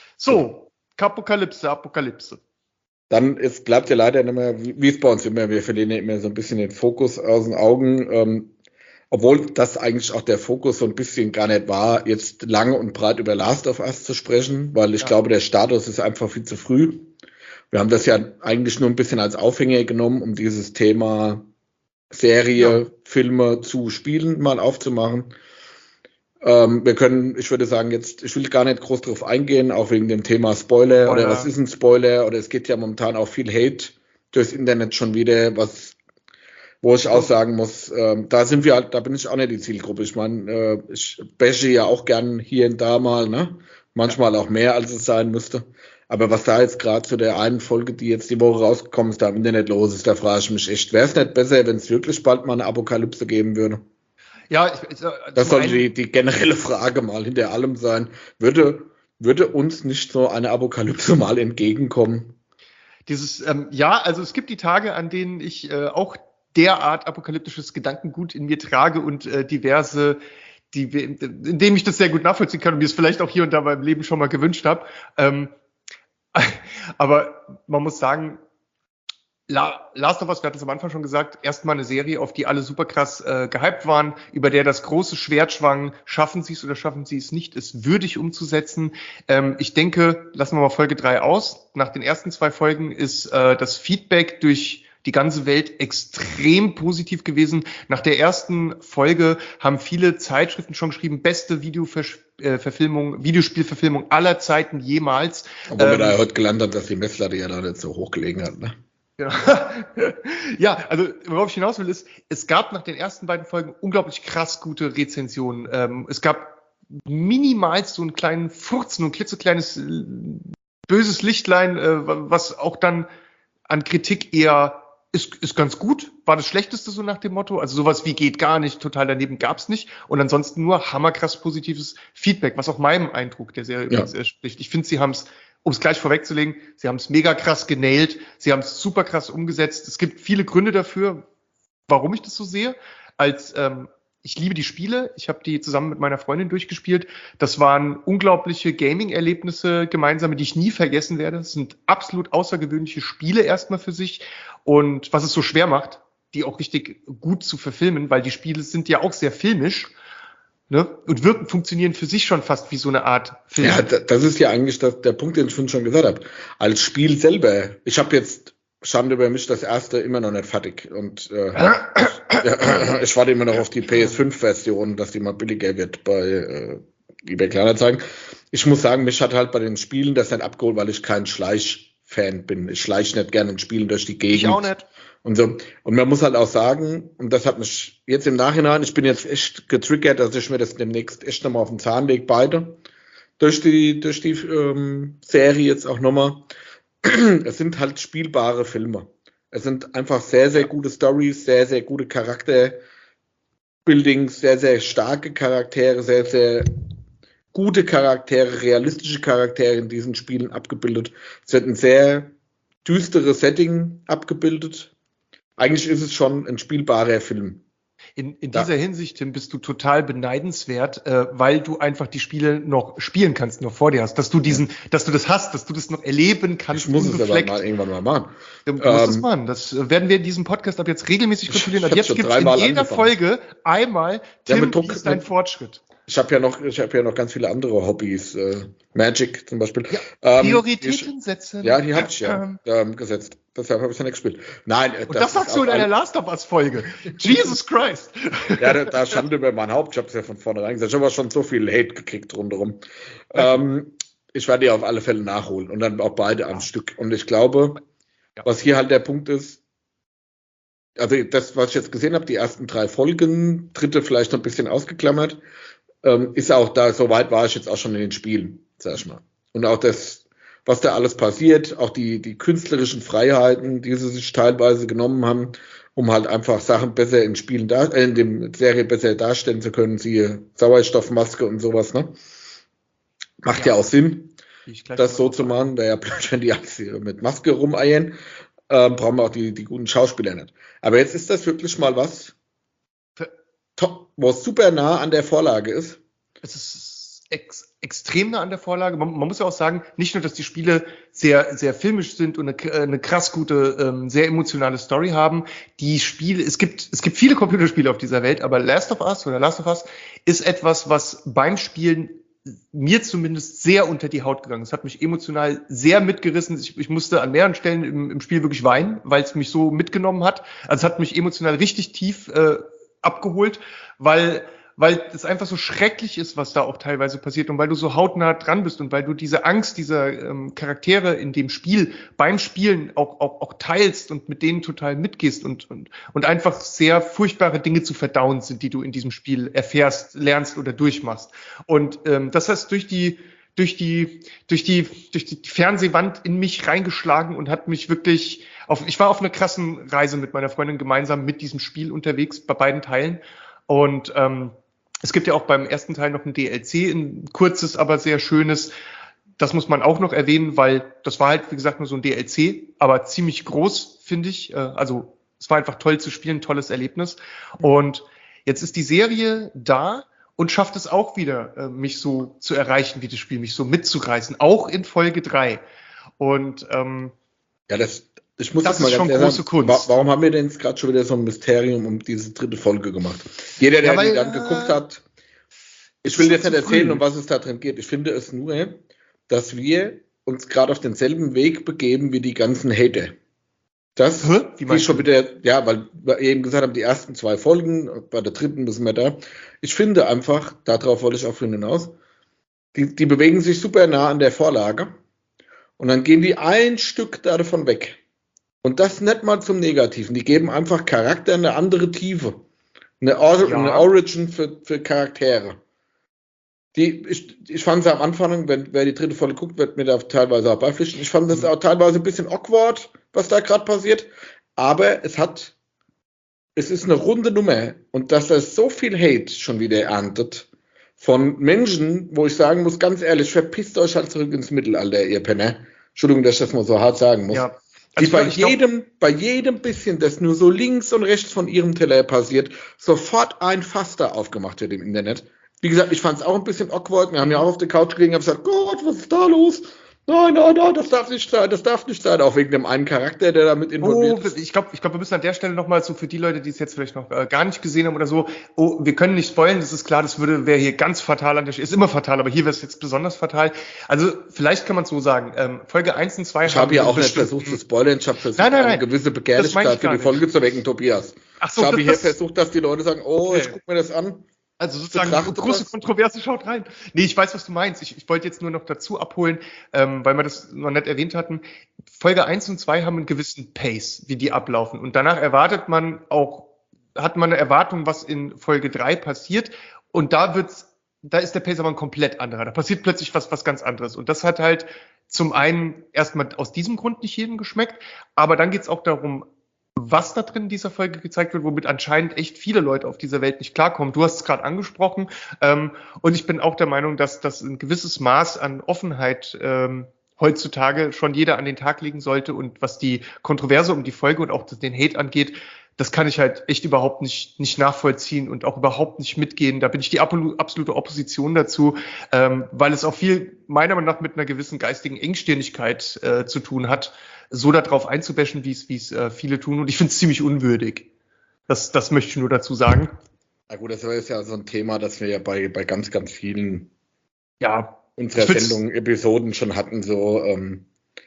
So, Apokalypse, Apokalypse. Dann ist, bleibt ja leider nicht mehr, wie es bei uns immer, wir verlieren ja immer so ein bisschen den Fokus aus den Augen, ähm, obwohl das eigentlich auch der Fokus so ein bisschen gar nicht war, jetzt lange und breit über Last of Us zu sprechen, weil ich ja. glaube, der Status ist einfach viel zu früh. Wir haben das ja eigentlich nur ein bisschen als Aufhänger genommen, um dieses Thema Serie, ja. Filme zu spielen, mal aufzumachen. Ähm, wir können, ich würde sagen, jetzt, ich will gar nicht groß drauf eingehen, auch wegen dem Thema Spoiler, Spoiler oder was ist ein Spoiler, oder es geht ja momentan auch viel Hate durchs Internet schon wieder, was, wo ich auch sagen muss, ähm, da sind wir halt, da bin ich auch nicht die Zielgruppe. Ich meine, äh, ich bashe ja auch gern hier und da mal, ne? Manchmal auch mehr, als es sein müsste. Aber was da jetzt gerade zu der einen Folge, die jetzt die Woche rausgekommen ist, da im Internet los ist, da frage ich mich echt, wäre es nicht besser, wenn es wirklich bald mal eine Apokalypse geben würde? Ja, ich, ich, das soll die, die generelle Frage mal hinter allem sein. Würde, würde uns nicht so eine Apokalypse mal entgegenkommen? Dieses, ähm, ja, also es gibt die Tage, an denen ich äh, auch derart apokalyptisches Gedankengut in mir trage und äh, diverse die, in dem ich das sehr gut nachvollziehen kann und mir es vielleicht auch hier und da beim Leben schon mal gewünscht habe. Ähm, aber man muss sagen, La- Last of Us, wir hatten es am Anfang schon gesagt, erstmal eine Serie, auf die alle super krass äh, gehypt waren, über der das große Schwert schwang, schaffen sie es oder schaffen sie es nicht, es würdig umzusetzen. Ähm, ich denke, lassen wir mal Folge drei aus. Nach den ersten zwei Folgen ist äh, das Feedback durch die ganze Welt extrem positiv gewesen. Nach der ersten Folge haben viele Zeitschriften schon geschrieben, beste Videoverfilmung, Videospielverfilmung aller Zeiten jemals. Obwohl ähm, wir da heute gelernt haben, dass die Messlatte ja da nicht so hoch gelegen hat, ne? Ja, also worauf ich hinaus will, ist, es gab nach den ersten beiden Folgen unglaublich krass gute Rezensionen. Ähm, es gab minimal so einen kleinen Furz, nur ein klitzekleines äh, böses Lichtlein, äh, was auch dann an Kritik eher ist, ist ganz gut, war das Schlechteste so nach dem Motto. Also sowas wie geht gar nicht, total daneben gab's nicht. Und ansonsten nur hammerkrass positives Feedback, was auch meinem Eindruck der Serie übrigens ja. spricht. Ich finde, sie haben's, um es gleich vorwegzulegen, sie haben es mega krass genailt, sie haben es super krass umgesetzt. Es gibt viele Gründe dafür, warum ich das so sehe. Als ähm, ich liebe die Spiele, ich habe die zusammen mit meiner Freundin durchgespielt. Das waren unglaubliche Gaming-Erlebnisse gemeinsame, die ich nie vergessen werde. Es sind absolut außergewöhnliche Spiele erstmal für sich. Und was es so schwer macht, die auch richtig gut zu verfilmen, weil die Spiele sind ja auch sehr filmisch. Ne? Und wirken, funktionieren für sich schon fast wie so eine Art Film. Ja, das ist ja eigentlich das, der Punkt, den ich vorhin schon gesagt habe. Als Spiel selber, ich habe jetzt, Schande über mich, das erste immer noch nicht fertig. Und äh, ja, ich warte immer noch auf die P S fünf Version, dass die mal billiger wird bei äh, eBay Kleinanzeigen. Ich muss sagen, mich hat halt bei den Spielen das nicht abgeholt, weil ich kein Schleichfan bin. Ich schleiche nicht gerne in Spielen durch die Gegend. Ich auch nicht. Und so. Und man muss halt auch sagen, und das hat mich jetzt im Nachhinein, ich bin jetzt echt getriggert, dass ich mir das demnächst echt nochmal auf den Zahn lege, beide. Durch die, durch die ähm, Serie jetzt auch nochmal. Es sind halt spielbare Filme. Es sind einfach sehr, sehr gute Storys, sehr, sehr gute Charakterbuildings, sehr, sehr starke Charaktere, sehr, sehr gute Charaktere, realistische Charaktere in diesen Spielen abgebildet. Es wird ein sehr düsteres Setting abgebildet. Eigentlich ist es schon ein spielbarer Film. In, in dieser ja. Hinsicht, Tim, bist du total beneidenswert, äh, weil du einfach die Spiele noch spielen kannst, noch vor dir hast, dass du diesen, ja. dass du das hast, dass du das noch erleben kannst. Ich muss es aber mal irgendwann mal machen. Du musst ähm, es machen. Das werden wir in diesem Podcast ab jetzt regelmäßig kontrollieren. Ab jetzt gibt es in jeder angefangen. Folge einmal, Tim, ja, wie ist dein Fortschritt? Ich habe ja noch, ich habe ja noch ganz viele andere Hobbys, äh, Magic zum Beispiel. Ja, ähm, Prioritäten ich, setzen. Ja, die habe ich ja ähm, gesetzt. Deshalb habe ich ja nicht gespielt. Nein, äh, und das, das sagst du in einer Last of Us Folge. Jesus Christ. Ja, da, da stand über mein Haupt. Ich habe es ja von vornherein gesagt. Ich habe schon so viel Hate gekriegt rundherum. Ähm, ich werde die auf alle Fälle nachholen und dann auch beide am Stück. Und ich glaube, ja. was hier halt der Punkt ist, also das, was ich jetzt gesehen habe, die ersten drei Folgen, dritte vielleicht noch ein bisschen ausgeklammert, ähm, ist auch da, so weit war ich jetzt auch schon in den Spielen, sag ich mal. Und auch das, was da alles passiert, auch die, die künstlerischen Freiheiten, die sie sich teilweise genommen haben, um halt einfach Sachen besser in Spielen, da, äh, in dem Serie besser darstellen zu können, siehe Sauerstoffmaske und sowas, ne? Macht ja, ja auch Sinn, das so zu machen, wäre ja blöd, wenn die alles mit Maske rumeiern, ähm, brauchen wir auch die, die guten Schauspieler nicht. Aber jetzt ist das wirklich mal was, top, wo es super nah an der Vorlage ist. Es ist ex extrem nah an der Vorlage. Man, man muss ja auch sagen, nicht nur, dass die Spiele sehr, sehr filmisch sind und eine, eine krass gute, ähm, sehr emotionale Story haben. Die Spiele, es gibt, es gibt viele Computerspiele auf dieser Welt, aber Last of Us oder Last of Us ist etwas, was beim Spielen mir zumindest sehr unter die Haut gegangen. Es hat mich emotional sehr mitgerissen. Ich, ich musste an mehreren Stellen im, im Spiel wirklich weinen, weil es mich so mitgenommen hat. Also es hat mich emotional richtig tief äh, abgeholt, weil weil es einfach so schrecklich ist, was da auch teilweise passiert und weil du so hautnah dran bist und weil du diese Angst dieser ähm, Charaktere in dem Spiel beim Spielen auch, auch, auch teilst und mit denen total mitgehst und, und, und einfach sehr furchtbare Dinge zu verdauen sind, die du in diesem Spiel erfährst, lernst oder durchmachst. Und ähm, das heißt, durch die durch die durch die durch die Fernsehwand in mich reingeschlagen und hat mich wirklich auf ich war auf einer krassen Reise mit meiner Freundin gemeinsam mit diesem Spiel unterwegs bei beiden Teilen und ähm, es gibt ja auch beim ersten Teil noch ein D L C, ein kurzes, aber sehr schönes. Das muss man auch noch erwähnen, weil das war halt, wie gesagt, nur so ein D L C, aber ziemlich groß, finde ich. Also es war einfach toll zu spielen, tolles Erlebnis. Und jetzt ist die Serie da und schafft es auch wieder, äh, mich so zu erreichen wie das Spiel, mich so mitzureißen, auch in Folge drei. Und ähm, ja, das, ich muss das das mal ist ganz schon ehrlich große sagen, Kunst. wa- warum haben wir denn jetzt gerade schon wieder so ein Mysterium um diese dritte Folge gemacht? Jeder, der Ja, weil, die dann äh, geguckt hat, ich es will ist jetzt noch nicht zu erzählen, früh. um was es da drin geht. Ich finde es nur, dass wir uns gerade auf denselben Weg begeben wie die ganzen Hater. Das Hä? Wie die meinst schon du? wieder, ja, weil wir eben gesagt haben, die ersten zwei Folgen, bei der dritten müssen wir da. Ich finde einfach, darauf wollte ich auch vorhin hinaus, die, die bewegen sich super nah an der Vorlage und dann gehen die ein Stück davon weg. Und das nicht mal zum Negativen. Die geben einfach Charakter eine andere Tiefe. Eine, Or Ja. eine Origin für, für Charaktere. Die, ich, ich fand es am Anfang, wenn wer die dritte Folge guckt, wird mir da teilweise auch beipflichten. Ich fand das auch teilweise ein bisschen awkward, was da gerade passiert. Aber es hat, es ist eine runde Nummer. Und dass das so viel Hate schon wieder erntet von Menschen, wo ich sagen muss, ganz ehrlich, verpisst euch halt zurück ins Mittelalter, ihr Penner. Entschuldigung, dass ich das mal so hart sagen muss. Ja. Die Also bei ich glaub- jedem, bei jedem bisschen, das nur so links und rechts von ihrem Teller passiert, sofort ein Fass da aufgemacht wird im Internet. Wie gesagt, ich fand es auch ein bisschen awkward. Wir haben ja auch auf der Couch gelegen und gesagt, Gott, was ist da los? Nein, nein, nein, das darf nicht sein, das darf nicht sein. Auch wegen dem einen Charakter, der damit involviert Oh, ist. ich glaube, ich glaub, wir müssen an der Stelle nochmal so für die Leute, die es jetzt vielleicht noch äh, gar nicht gesehen haben oder so, oh, wir können nicht spoilen, das ist klar, das würde wäre hier ganz fatal an der Stelle, ist immer fatal, aber hier wäre es jetzt besonders fatal. Also vielleicht kann man es so sagen, ähm, Folge eins und zwei Ich habe ja einen auch nicht bestimmten- versucht zu spoilern, ich habe versucht, Nein, nein, eine nein. gewisse Das meine Begehrlichkeit ich für gar die nicht. Folge zu wecken, Tobias. Ach so, ich habe das- hier das- versucht, dass die Leute sagen, oh, Okay. ich gucke mir das an. Also sozusagen Betrachte große das. Kontroverse, schaut rein. Nee, ich weiß, was du meinst. Ich, ich wollte jetzt nur noch dazu abholen, ähm, weil wir das noch nicht erwähnt hatten. Folge eins und zwei haben einen gewissen Pace, wie die ablaufen. Und danach erwartet man auch, hat man eine Erwartung, was in Folge drei passiert. Und da wird's, da ist der Pace aber ein komplett anderer. Da passiert plötzlich was, was ganz anderes. Und das hat halt zum einen erstmal aus diesem Grund nicht jedem geschmeckt. Aber dann geht's auch darum, was da drin in dieser Folge gezeigt wird, womit anscheinend echt viele Leute auf dieser Welt nicht klarkommen. Du hast es gerade angesprochen. Ähm, und ich bin auch der Meinung, dass das ein gewisses Maß an Offenheit ähm, heutzutage schon jeder an den Tag legen sollte. Und was die Kontroverse um die Folge und auch den Hate angeht, das kann ich halt echt überhaupt nicht, nicht nachvollziehen und auch überhaupt nicht mitgehen. Da bin ich die absolute Opposition dazu, ähm, weil es auch viel, meiner Meinung nach, mit einer gewissen geistigen Engstirnigkeit äh, zu tun hat, so darauf einzubashen, wie es wie es äh, viele tun. Und ich finde es ziemlich unwürdig. Das, das möchte ich nur dazu sagen. Na gut, das ist ja so ein Thema, das wir ja bei, bei ganz, ganz vielen Ja, unserer ich find's- Sendungen, Episoden schon hatten. So, ähm,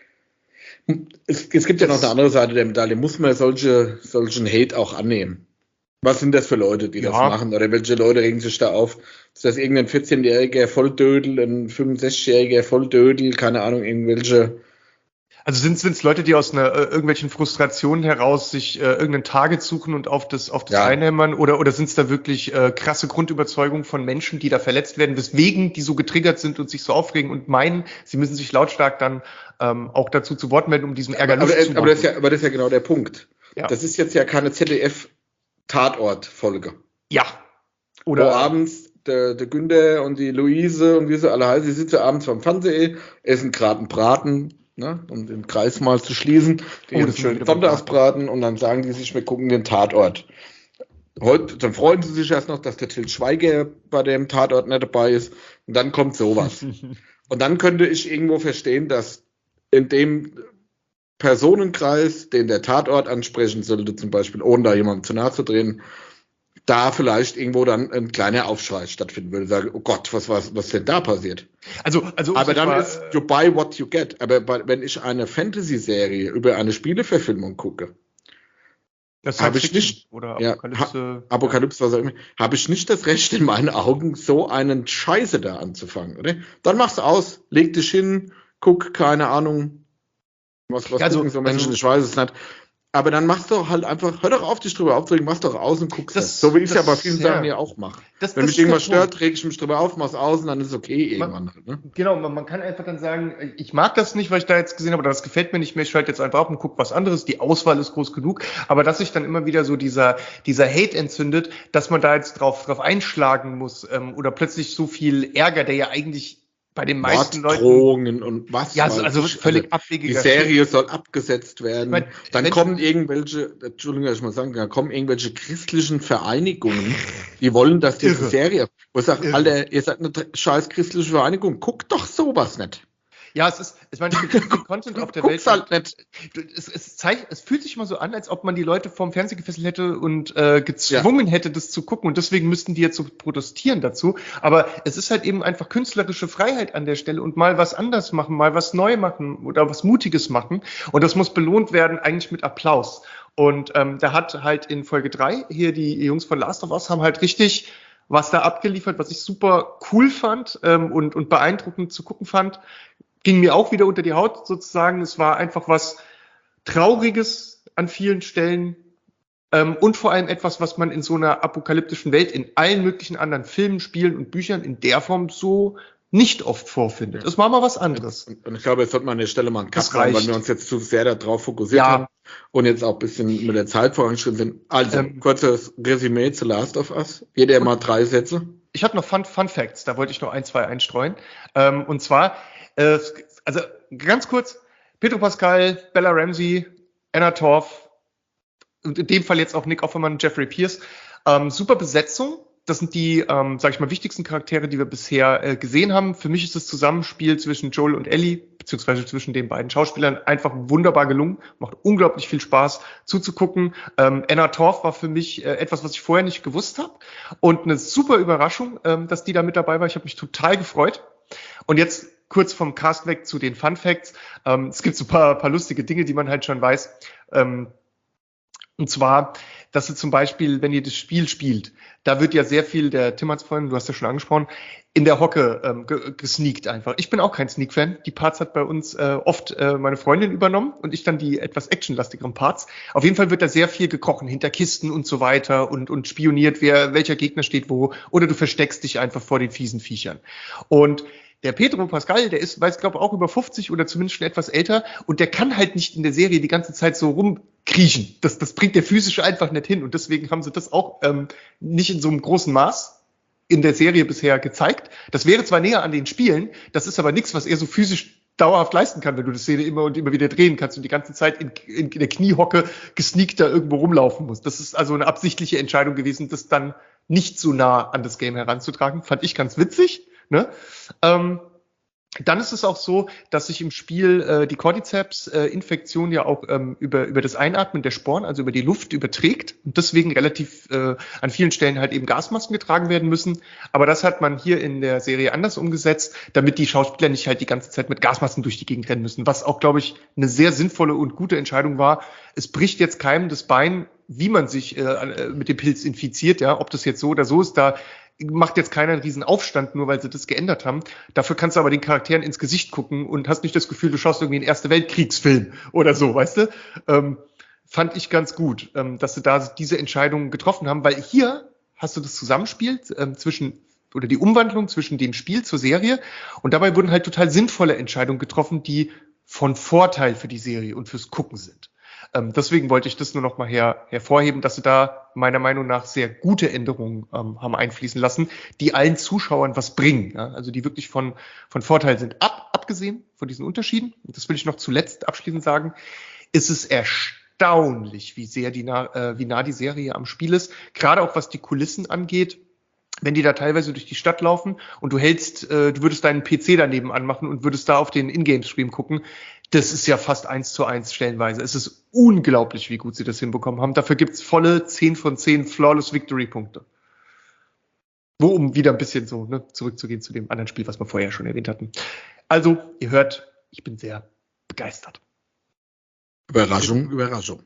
es, es gibt ja noch eine andere Seite der Medaille. Muss man solche, solchen Hate auch annehmen? Was sind das für Leute, die Ja. das machen? Oder welche Leute regen sich da auf? Ist das irgendein vierzehnjähriger Volldödel, ein fünfundsechzigjähriger Volldödel, keine Ahnung, irgendwelche. Also sind es Leute, die aus einer, äh, irgendwelchen Frustrationen heraus sich äh, irgendein Target suchen und auf das, auf das Ja. einhämmern? Oder, oder sind es da wirklich äh, krasse Grundüberzeugungen von Menschen, die da verletzt werden, weswegen die so getriggert sind und sich so aufregen und meinen, sie müssen sich lautstark dann ähm, auch dazu zu Wort melden, um diesen Ärger Aber, Luft zu aber, aber, das ist ja, aber das ist ja genau der Punkt. Ja. Das ist jetzt ja keine Z D F-Tatort-Folge. Ja. Wo Oder abends der, der Günther und die Luise und wie sie alle heißen, die sitzen abends beim Fernseher, essen gerade einen Braten, ne, um den Kreis mal zu schließen, Oh, den das sind wir schönen wieder beim Sonntagsbraten und dann sagen die sich, wir gucken den Tatort. Heute, dann freuen sie sich erst noch, dass der Til Schweiger bei dem Tatort nicht dabei ist und dann kommt sowas. Und dann könnte ich irgendwo verstehen, dass in dem Personenkreis, den der Tatort ansprechen sollte, zum Beispiel, ohne da jemandem zu nahe zu drehen, da vielleicht irgendwo dann ein kleiner Aufschrei stattfinden würde. Sagen, oh Gott, was, was, was denn da passiert? also, also um Aber sich dann mal, ist you buy what you get. Aber bei, wenn ich eine Fantasy-Serie über eine Spieleverfilmung gucke, das hab ich Science Fiction nicht- oder ja, Apokalypse. Apokalypse, was auch immer, habe ich nicht das Recht in meinen Augen, so einen Scheiße da anzufangen, oder? Dann mach's aus, leg dich hin, guck, keine Ahnung, was, was Ja, also- gucken so Menschen, also- ich weiß es nicht. Aber dann machst du halt einfach, hör doch auf, dich drüber aufzuregen, mach's doch aus und guck's Das- das, so wie ich es ja das- bei vielen ja. Sachen ja auch mache. Das- Wenn das mich ist der irgendwas Punkt. stört, reg ich mich drüber auf, mach's aus und dann ist es okay irgendwann. Halt, ne? Genau, man, man kann einfach dann sagen, ich mag das nicht, was ich da jetzt gesehen habe, oder das gefällt mir nicht mehr, ich schalte jetzt einfach ab und gucke was anderes, die Auswahl ist groß genug, aber dass sich dann immer wieder so dieser, dieser Hate entzündet, dass man da jetzt drauf, drauf einschlagen muss, ähm, oder plötzlich so viel Ärger, der ja eigentlich bei den meisten Morddrohungen und was. Ja, also völlig also, abwegiger. Die Serie soll abgesetzt werden. Ich mein, dann kommen irgendwelche, Entschuldigung, dass ich mal sagen, da kommen irgendwelche christlichen Vereinigungen, die wollen, dass diese Irre. Serie, wo ich sage, Alter, ihr seid eine scheiß christliche Vereinigung, guckt doch sowas nicht. Ja, es ist, ich meine, es gibt viel Content auf der Welt. Halt nicht. Es, es, zeigt, es fühlt sich mal so an, als ob man die Leute vorm Fernseher gefesselt hätte und äh, gezwungen ja. hätte, das zu gucken. Und deswegen müssten die jetzt so protestieren dazu. Aber es ist halt eben einfach künstlerische Freiheit an der Stelle und mal was anders machen, mal was neu machen oder was Mutiges machen. Und das muss belohnt werden, eigentlich mit Applaus. Und ähm, da hat halt in Folge drei hier die Jungs von Last of Us haben halt richtig was da abgeliefert, was ich super cool fand ähm, und, und beeindruckend zu gucken fand. Ging mir auch wieder unter die Haut sozusagen. Es war einfach was Trauriges an vielen Stellen ähm, und vor allem etwas, was man in so einer apokalyptischen Welt in allen möglichen anderen Filmen, Spielen und Büchern in der Form so nicht oft vorfindet. Es war mal was anderes. Und, und ich glaube, jetzt sollte man an der Stelle mal einen Cut machen, weil wir uns jetzt zu sehr darauf fokussiert ja. haben und jetzt auch ein bisschen mit der Zeit vorangeschritten sind. Also, ähm, kurzes Resümee zu Last of Us. Jeder mal drei Sätze. Ich habe noch Fun, Fun Facts, da wollte ich noch ein, zwei einstreuen. Ähm, und zwar Äh, also ganz kurz, Pedro Pascal, Bella Ramsey, Anna Torv und in dem Fall jetzt auch Nick Offerman und Jeffrey Pierce. Ähm, super Besetzung. Das sind die, ähm, sag ich mal, wichtigsten Charaktere, die wir bisher äh, gesehen haben. Für mich ist das Zusammenspiel zwischen Joel und Ellie, beziehungsweise zwischen den beiden Schauspielern, einfach wunderbar gelungen. Macht unglaublich viel Spaß zuzugucken. Ähm, Anna Torv war für mich äh, etwas, was ich vorher nicht gewusst habe. Und eine super Überraschung, ähm, dass die da mit dabei war. Ich habe mich total gefreut. Und jetzt kurz vom Cast weg zu den Fun Facts. Ähm, es gibt so ein paar, paar lustige Dinge, die man halt schon weiß. Ähm, und zwar, dass du zum Beispiel, wenn ihr das Spiel spielt, da wird ja sehr viel, der Tim hat es vorhin, du hast ja schon angesprochen, in der Hocke ähm, ge- gesneakt einfach. Ich bin auch kein Sneak-Fan. Die Parts hat bei uns äh, oft äh, meine Freundin übernommen und ich dann die etwas actionlastigeren Parts. Auf jeden Fall wird da sehr viel gekrochen, hinter Kisten und so weiter und, und spioniert, wer welcher Gegner steht wo. Oder du versteckst dich einfach vor den fiesen Viechern. Und der Pedro Pascal, der ist, weiß, glaube ich, auch über fünfzig oder zumindest schon etwas älter und der kann halt nicht in der Serie die ganze Zeit so rumkriechen. Das, das bringt der physisch einfach nicht hin und deswegen haben sie das auch ähm, nicht in so einem großen Maß in der Serie bisher gezeigt. Das wäre zwar näher an den Spielen, das ist aber nichts, was er so physisch dauerhaft leisten kann, wenn du die Szene immer und immer wieder drehen kannst und die ganze Zeit in, in, in der Kniehocke gesneakt da irgendwo rumlaufen musst. Das ist also eine absichtliche Entscheidung gewesen, das dann nicht so nah an das Game heranzutragen. Fand ich ganz witzig. Ne? Ähm, dann ist es auch so, dass sich im Spiel äh, die Cordyceps-Infektion äh, ja auch ähm, über, über das Einatmen der Sporen, also über die Luft überträgt und deswegen relativ äh, an vielen Stellen halt eben Gasmasken getragen werden müssen. Aber das hat man hier in der Serie anders umgesetzt, damit die Schauspieler nicht halt die ganze Zeit mit Gasmasken durch die Gegend rennen müssen, was auch, glaube ich, eine sehr sinnvolle und gute Entscheidung war. Es bricht jetzt keinem das Bein, wie man sich äh, mit dem Pilz infiziert, ja, ob das jetzt so oder so ist, da macht jetzt keiner einen riesen Aufstand, nur weil sie das geändert haben. Dafür kannst du aber den Charakteren ins Gesicht gucken und hast nicht das Gefühl, du schaust irgendwie einen Erste-Weltkriegsfilm oder so, weißt du? Ähm, fand ich ganz gut, ähm, dass sie da diese Entscheidungen getroffen haben, weil hier hast du das Zusammenspiel ähm, zwischen oder die Umwandlung zwischen dem Spiel zur Serie und dabei wurden halt total sinnvolle Entscheidungen getroffen, die von Vorteil für die Serie und fürs Gucken sind. Ähm, deswegen wollte ich das nur noch mal her, hervorheben, dass sie da meiner Meinung nach sehr gute Änderungen ähm, haben einfließen lassen, die allen Zuschauern was bringen, ja? Also die wirklich von, von Vorteil sind. Ab, abgesehen von diesen Unterschieden, und das will ich noch zuletzt abschließend sagen, ist es erstaunlich, wie sehr die nah, äh, wie nah die Serie am Spiel ist, gerade auch was die Kulissen angeht. Wenn die da teilweise durch die Stadt laufen und du hältst, äh, du würdest deinen P C daneben anmachen und würdest da auf den Ingame-Stream gucken, das ist ja fast eins zu eins stellenweise. Es ist unglaublich, wie gut sie das hinbekommen haben. Dafür gibt's volle zehn von zehn Flawless Victory-Punkte. Wo, um wieder ein bisschen so ne, zurückzugehen zu dem anderen Spiel, was wir vorher schon erwähnt hatten. Also, ihr hört, ich bin sehr begeistert. Überraschung, Überraschung.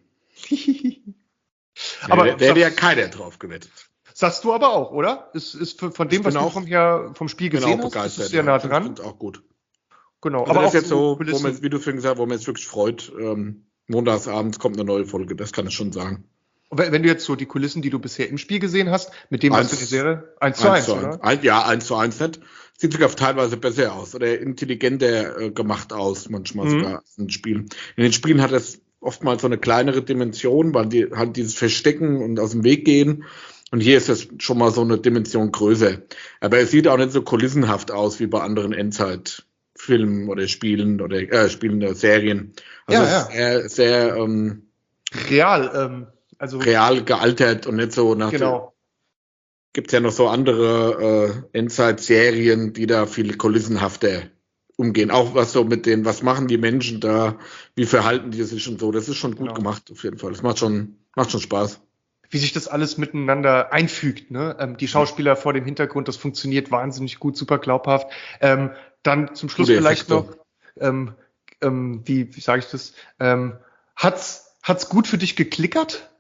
Aber da wäre ja keiner drauf gewettet. Sagst du aber auch, oder? Ist, ist von dem, was du vom, her, vom Spiel gesehen hast, ist es sehr nah dran. Ich finde auch gut. Genau. Also aber das auch ist jetzt so, wo man, wie du vorhin gesagt hast, wo man jetzt wirklich freut, ähm, montagsabends kommt eine neue Folge, das kann ich schon sagen. Wenn, wenn du jetzt so die Kulissen, die du bisher im Spiel gesehen hast, mit dem, was du in der Serie, eins zu eins, oder? Ein, ja, eins zu eins nicht. Sieht sogar teilweise besser aus oder intelligenter äh, gemacht aus, manchmal mhm. sogar in den Spielen. In den Spielen hat es oftmals so eine kleinere Dimension, weil die halt dieses Verstecken und aus dem Weg gehen. Und hier ist es schon mal so eine Dimension größer. Aber es sieht auch nicht so kulissenhaft aus wie bei anderen Endzeitfilmen oder Spielen oder äh, Spielen oder Serien. Also Ja, es ist sehr, sehr ähm, Real, ähm, also real gealtert und nicht so nach genau. Gibt es ja noch so andere äh, Endzeit-Serien, die da viel kulissenhafter umgehen. Auch was so mit den, was machen die Menschen da, wie verhalten die sich und so. Das ist schon gut Genau. gemacht auf jeden Fall. Das macht schon, macht schon Spaß. Wie sich das alles miteinander einfügt, ne? Ähm, die Schauspieler vor dem Hintergrund, das funktioniert wahnsinnig gut, super glaubhaft. Ähm, dann zum Schluss Gute vielleicht Effekte. noch, ähm, ähm, wie, wie sage ich das? Ähm, hat's, hat's gut für dich geklickert?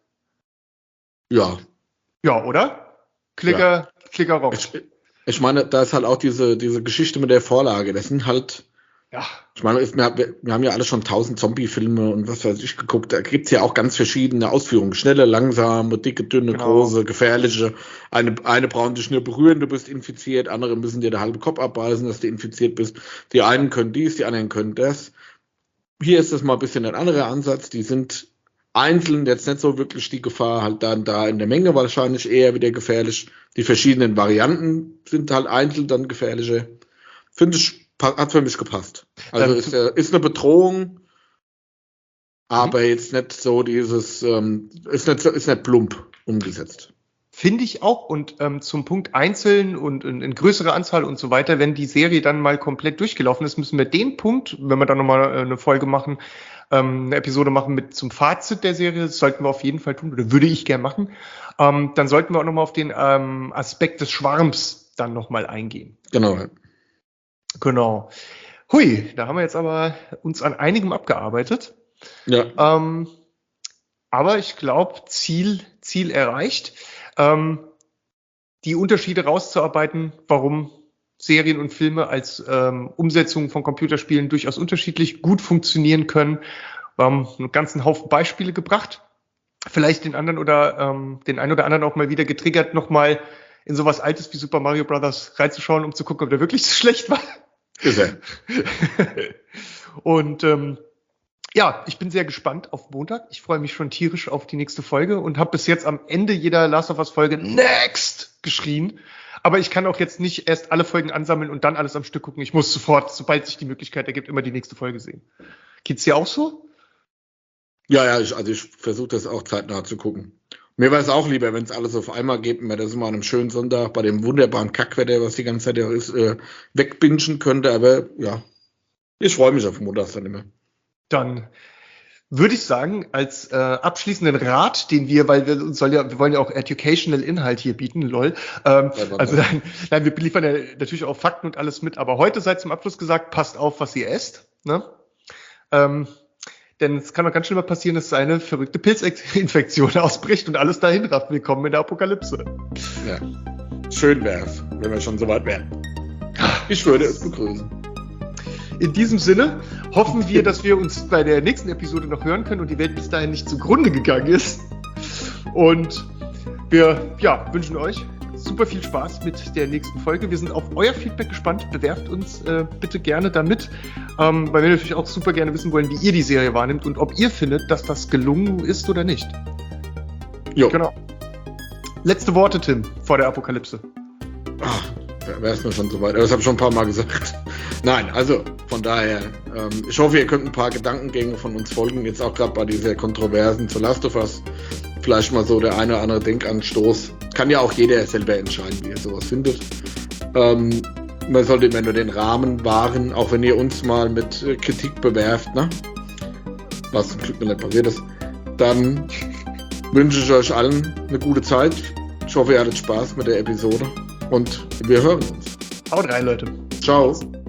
Ja. Ja, oder? Klicker, ja. Klicker Rock. Ich, ich meine, da ist halt auch diese, diese Geschichte mit der Vorlage. Das sind halt, ja. Ich meine, wir, wir haben ja alle schon tausend Zombie-Filme und was weiß ich geguckt. Da gibt's ja auch ganz verschiedene Ausführungen. Schnelle, langsame, dicke, dünne, Genau. große, gefährliche. Eine, eine brauchen dich nur berühren, du bist infiziert. Andere müssen dir den halben Kopf abbeißen, dass du infiziert bist. Die einen können dies, die anderen können das. Hier ist das mal ein bisschen ein anderer Ansatz. Die sind einzeln, jetzt nicht so wirklich die Gefahr, halt dann da in der Menge wahrscheinlich eher wieder gefährlich. Die verschiedenen Varianten sind halt einzeln dann gefährlicher. Finde ich, hat für mich gepasst. Also ist, äh, ist eine Bedrohung, aber mhm. jetzt nicht so dieses, ähm, ist nicht, ist nicht plump umgesetzt. Finde ich auch. Und ähm, zum Punkt einzeln und in, in größerer Anzahl und so weiter, wenn die Serie dann mal komplett durchgelaufen ist, müssen wir den Punkt, wenn wir dann nochmal eine Folge machen, ähm, eine Episode machen mit zum Fazit der Serie, das sollten wir auf jeden Fall tun, oder würde ich gern machen, ähm, dann sollten wir auch nochmal auf den ähm, Aspekt des Schwarms dann nochmal eingehen. Genau. Genau. Hui, da haben wir jetzt aber uns an einigem abgearbeitet. Ja. Ähm, aber ich glaube, Ziel, Ziel erreicht. Ähm, die Unterschiede rauszuarbeiten, warum Serien und Filme als ähm, Umsetzung von Computerspielen durchaus unterschiedlich gut funktionieren können. Wir haben einen ganzen Haufen Beispiele gebracht. Vielleicht den anderen oder ähm, den einen oder anderen auch mal wieder getriggert, nochmal in sowas Altes wie Super Mario Brothers reinzuschauen, um zu gucken, ob der wirklich so schlecht war. Ist er. Und ähm, ja, ich bin sehr gespannt auf Montag. Ich freue mich schon tierisch auf die nächste Folge und habe bis jetzt am Ende jeder Last of Us Folge Next geschrien. Aber ich kann auch jetzt nicht erst alle Folgen ansammeln und dann alles am Stück gucken. Ich muss sofort, sobald sich die Möglichkeit ergibt, immer die nächste Folge sehen. Geht's dir auch so? Ja, ja, ich, also ich versuche das auch zeitnah zu gucken. Mir wäre es auch lieber, wenn es alles auf einmal geht und wir das immer an einem schönen Sonntag bei dem wunderbaren Kackwetter, was die ganze Zeit ja ist, äh, wegbingen könnte. Aber ja, ich freue mich auf Montag dann immer. Dann würde ich sagen, als äh, abschließenden Rat, den wir, weil wir uns soll ja, wir wollen ja auch educational Inhalt hier bieten, lol. Ähm, also nein, nein, wir liefern ja natürlich auch Fakten und alles mit, aber heute sei zum Abschluss gesagt, passt auf, was ihr esst, ne? Ähm, denn es kann doch ganz schnell mal passieren, dass eine verrückte Pilzinfektion ausbricht und alles dahin rafft. Willkommen in der Apokalypse. Ja, schön wär's, wenn wir schon so weit wären. Ich würde es begrüßen. In diesem Sinne hoffen wir, dass wir uns bei der nächsten Episode noch hören können und die Welt bis dahin nicht zugrunde gegangen ist. Und wir ja, wünschen euch super viel Spaß mit der nächsten Folge. Wir sind auf euer Feedback gespannt. Bewerft uns äh, bitte gerne damit, ähm, weil wir natürlich auch super gerne wissen wollen, wie ihr die Serie wahrnimmt und ob ihr findet, dass das gelungen ist oder nicht. Jo. Genau. Letzte Worte, Tim, vor der Apokalypse. Ach, wäre es mir schon soweit. Das habe ich schon ein paar Mal gesagt. Nein, also von daher, ähm, ich hoffe, ihr könnt ein paar Gedankengänge von uns folgen, jetzt auch gerade bei dieser Kontroversen zu Last of Us. Vielleicht mal so der eine oder andere Denkanstoß. Kann ja auch jeder selber entscheiden, wie er sowas findet. Ähm, man sollte immer nur den Rahmen wahren, auch wenn ihr uns mal mit äh, Kritik bewerft, ne? Was zum Glück noch nicht passiert ist. Dann wünsche ich euch allen eine gute Zeit. Ich hoffe, ihr hattet Spaß mit der Episode und wir hören uns. Haut rein, Leute. Ciao.